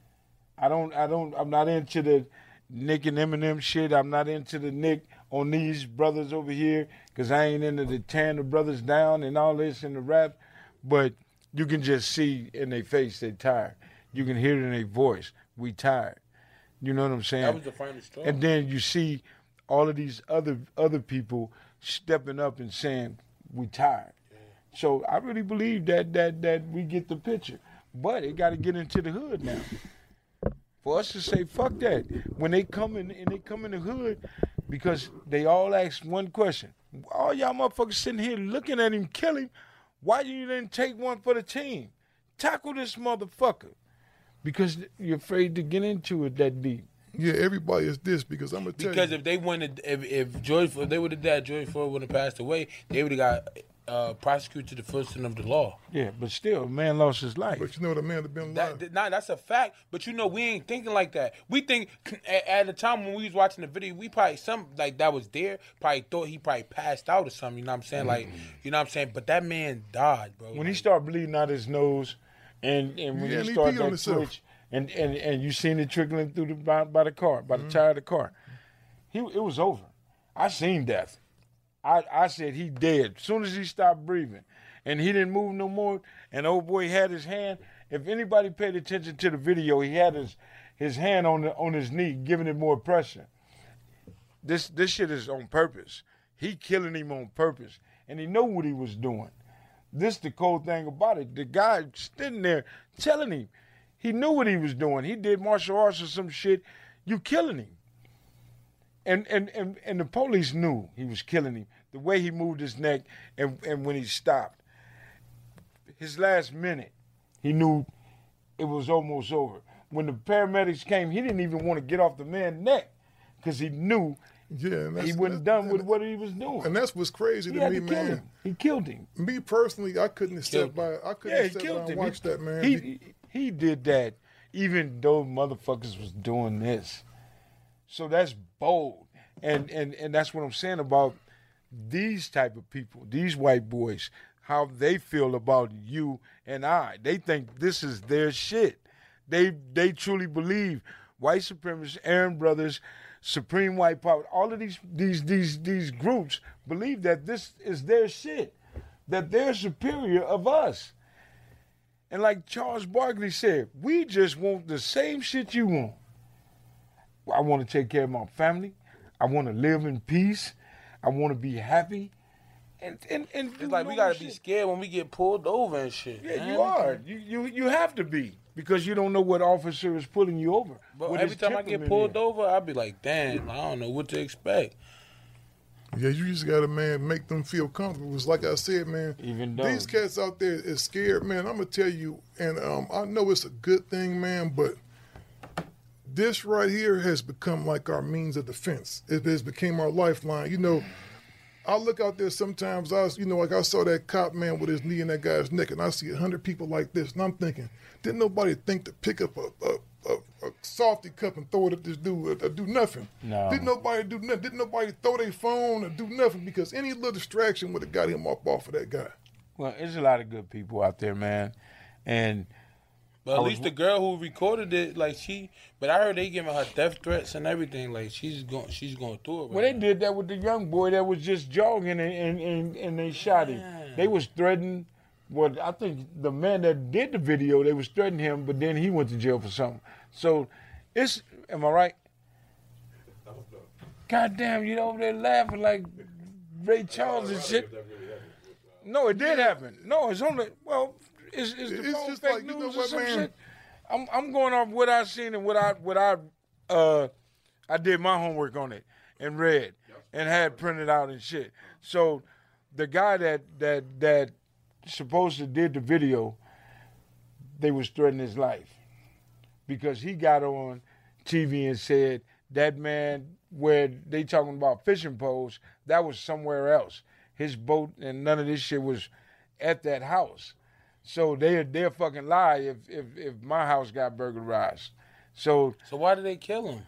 I'm not into the Nick and Eminem shit. I'm not into the Nick on these brothers over here, because I ain't into the tearing the brothers down and all this in the rap. But you can just see in their face they tired. You can hear it in their voice. We tired. You know what I'm saying? That was the finest story. And then you see all of these other people stepping up and saying, we tired. Yeah. So I really believe that we get the picture. But it got to get into the hood now. For us to say, fuck that. When they come in the hood, because they all ask one question. All y'all motherfuckers sitting here looking at him kill him, why you didn't take one for the team? Tackle this motherfucker. Because you're afraid to get into it that deep. Yeah, everybody is this, because I'm gonna tell you. Because if they wouldn't, if they would have died, George Floyd wouldn't have passed away, they would have got prosecuted to the fullest extent of the law. Yeah, but still, a man lost his life. But you know, the man had been alive. That's a fact. But you know, we ain't thinking like that. We think at the time when we was watching the video, we probably that was there probably thought he probably passed out or something. You know what I'm saying? Like, you know what I'm saying? But that man died, bro. When he started bleeding out his nose, and when he started that switch. And you seen it trickling through by the car, by the tire of the car. It was over. I seen death. I said he dead. As soon as he stopped breathing and he didn't move no more and old boy had his hand, if anybody paid attention to the video, he had his hand on his knee, giving it more pressure. This shit is on purpose. He killing him on purpose. And he know what he was doing. This the cold thing about it. The guy sitting there telling him, he knew what he was doing. He did martial arts or some shit. You killing him. And the police knew he was killing him. The way he moved his neck and when he stopped. His last minute, he knew it was almost over. When the paramedics came, he didn't even want to get off the man's neck because he knew he wasn't done with what he was doing. And that's what's crazy to me, man. He killed him. Me personally, I couldn't have sat by. I couldn't have sat by and watched that, man. He did that even though motherfuckers was doing this. So that's bold. And that's what I'm saying about these type of people, these white boys, how they feel about you and I. They think this is their shit. They truly believe white supremacists, Aaron Brothers, Supreme White Power, all of these groups believe that this is their shit, that they're superior of us. And like Charles Barkley said, we just want the same shit you want. I want to take care of my family. I want to live in peace. I want to be happy. And it's like we gotta be scared when we get pulled over and shit. Yeah, man. you are. You have to be because you don't know what officer is pulling you over. But every time I get pulled over, I be like, damn, I don't know what to expect. Yeah, you just gotta, man, make them feel comfortable. It's like I said, man. Even though these cats out there is scared, man. I'm gonna tell you, and I know it's a good thing, man, but this right here has become like our means of defense. It has become our lifeline. You know, I look out there sometimes, I saw that cop, man, with his knee in that guy's neck, and I see 100 people like this, and I'm thinking, didn't nobody think to pick up a softy cup and throw it at this dude or do nothing? No. Didn't nobody do nothing? Didn't nobody throw their phone or do nothing? Because any little distraction would have got him up off of that guy. Well, there's a lot of good people out there, man. But at least the girl who recorded it, but I heard they giving her death threats and everything. Like she's going through it. Well, they did that with the young boy that was just jogging and they shot him. They was threatening. Well, I think the man that did the video, they was threatening him, but then he went to jail for something. So am I right? Goddamn, you over there laughing like Ray Charles and shit. No, it did happen. No, it's only, well, it's just fake news or some shit. I'm going off what I seen and what I did my homework on it and read and had printed out and shit. So the guy that supposed to did the video, they was threatening his life because he got on TV and said that man where they talking about fishing poles, that was somewhere else. His boat and none of this shit was at that house. So they're fucking lie if my house got burglarized. So why did they kill him?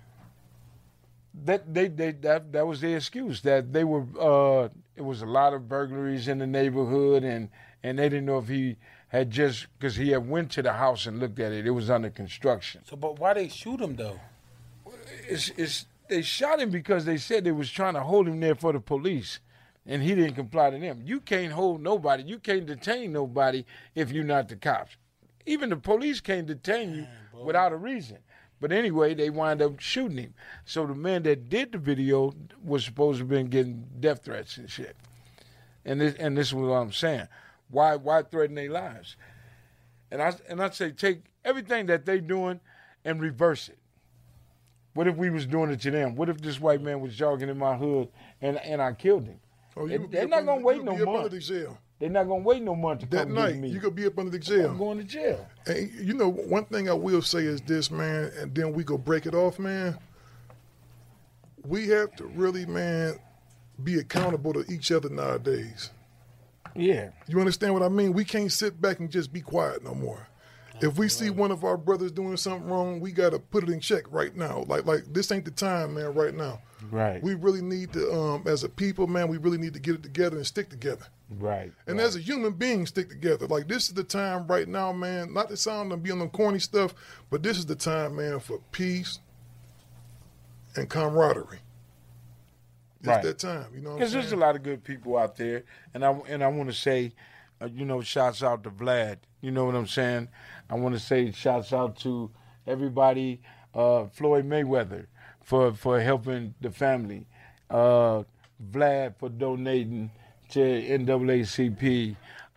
That was their excuse, that they were it was a lot of burglaries in the neighborhood and they didn't know if he had just because he had went to the house and looked at it. It was under construction. So, but why they shoot him though? They shot him because they said they was trying to hold him there for the police. And he didn't comply to them. You can't hold nobody. You can't detain nobody if you're not the cops. Even the police can't detain you without a reason. But anyway, they wind up shooting him. So the man that did the video was supposed to have been getting death threats and shit. And this is what I'm saying. Why threaten their lives? And I say take everything that they doing and reverse it. What if we was doing it to them? What if this white man was jogging in my hood and I killed him? Oh, they're not gonna wait no month. They're not gonna wait no month to that come night. get me. You could be up under the jail. I'm going to jail. And you know, one thing I will say is this, man, and then we go break it off, man. We have to really, man, be accountable to each other nowadays. Yeah. You understand what I mean? We can't sit back and just be quiet no more. If we see one of our brothers doing something wrong, we got to put it in check right now. Like this ain't the time, man, right now. Right. We really need to, as a people, man, we really need to get it together and stick together. Right. And as a human being, stick together. Like, this is the time right now, man, not to sound and be on the corny stuff, but this is the time, man, for peace and camaraderie. It's that time, you know what I'm Because saying? there's a lot of good people out there, and I want to say, shouts out to Vlad. You know what I'm saying? I want to say shouts out to everybody, Floyd Mayweather for helping the family, Vlad for donating to NAACP,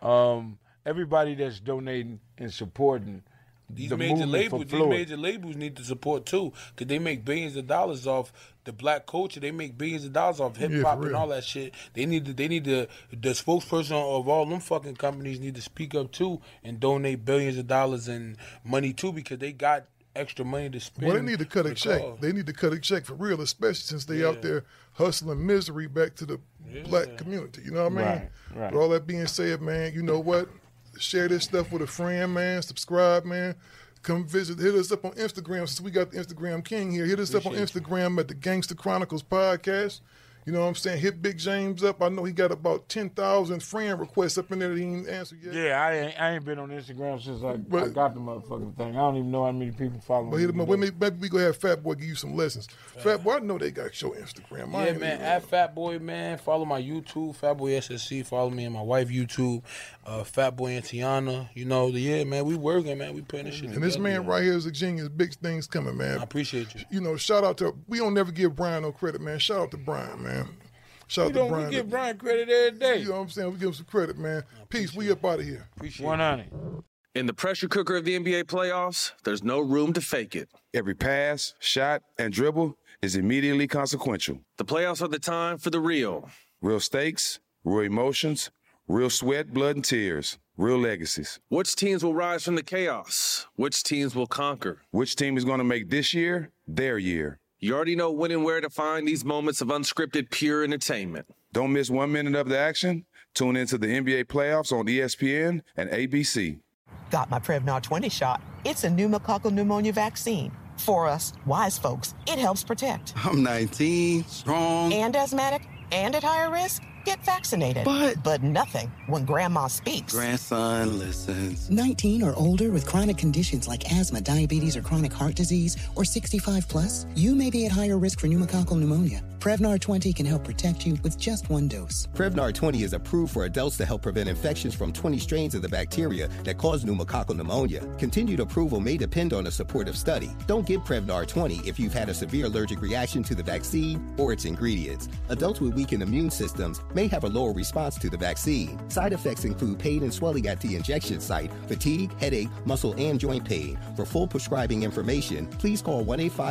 everybody that's donating and supporting. These the major movement for labels, Floyd. need the support too, because they make billions of dollars off the black culture. They make billions of dollars off hip hop and all that shit. They need the spokesperson of all them fucking companies need to speak up too and donate billions of dollars in money too, because they got extra money to spend. Well, they need to cut a check. They need to cut a check for real, especially since they out there hustling misery back to the black community. You know what I mean? Right. With all that being said, man, you know what? Share this stuff with a friend, man. Subscribe, man. Come visit. Hit us up on Instagram since we got the Instagram king here. Hit us up on Instagram at the Gangster Chronicles Podcast. You know what I'm saying? Hit Big James up. I know he got about 10,000 friend requests up in there that he ain't answered yet. Yeah, I ain't been on Instagram since I got the motherfucking thing. I don't even know how many people follow But me. hit him up. Maybe we go have Fat Boy give you some lessons. Fat Boy, I know they got your Instagram. Yeah, man. At Fat Boy, man. Follow my YouTube, Fat Boy SSC. Follow me and my wife YouTube, Fat Boy and Tiana. You know, man. We working, man. We putting this shit together. And this man right here is a genius. Big things coming, man. I appreciate you. You know, shout out to. We don't never give Brian no credit, man. Shout out to Brian, man. Shout out to Brian. We give Brian credit every day. You know what I'm saying? We give him some credit, man. Peace. We up out of here. Appreciate 100. In the pressure cooker of the NBA playoffs, there's no room to fake it. Every pass, shot, and dribble is immediately consequential. The playoffs are the time for the real. Real stakes, real emotions, real sweat, blood, and tears, real legacies. Which teams will rise from the chaos? Which teams will conquer? Which team is going to make this year their year? You already know when and where to find these moments of unscripted, pure entertainment. Don't miss 1 minute of the action. Tune into the NBA playoffs on ESPN and ABC. Got my Prevnar 20 shot. It's a pneumococcal pneumonia vaccine. For us, wise folks, it helps protect. I'm 19, strong. And asthmatic and at higher risk? Get vaccinated. But nothing when grandma speaks. Grandson listens. 19 or older with chronic conditions like asthma, diabetes, or chronic heart disease, or 65 plus, you may be at higher risk for pneumococcal pneumonia. Prevnar 20 can help protect you with just one dose. Prevnar 20 is approved for adults to help prevent infections from 20 strains of the bacteria that cause pneumococcal pneumonia. Continued approval may depend on a supportive study. Don't give Prevnar 20 if you've had a severe allergic reaction to the vaccine or its ingredients. Adults with weakened immune systems may have a lower response to the vaccine. Side effects include pain and swelling at the injection site, fatigue, headache, muscle, and joint pain. For full prescribing information, please call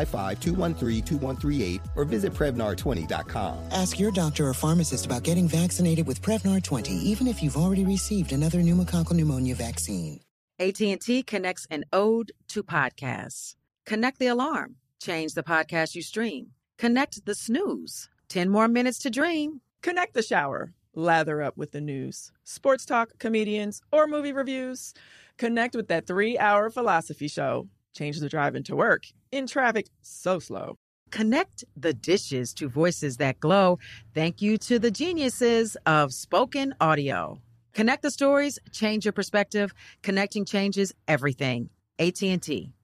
1-855-213-2138 or visit Prevnar20.com. Ask your doctor or pharmacist about getting vaccinated with Prevnar 20, even if you've already received another pneumococcal pneumonia vaccine. AT&T connects an ode to podcasts. Connect the alarm. Change the podcast you stream. Connect the snooze. 10 more minutes to dream. Connect the shower. Lather up with the news, sports talk, comedians, or movie reviews. Connect with that 3-hour philosophy show. Change the drive into work in traffic so slow. Connect the dishes to voices that glow. Thank you to the geniuses of spoken audio. Connect the stories, change your perspective. Connecting changes everything. AT&T.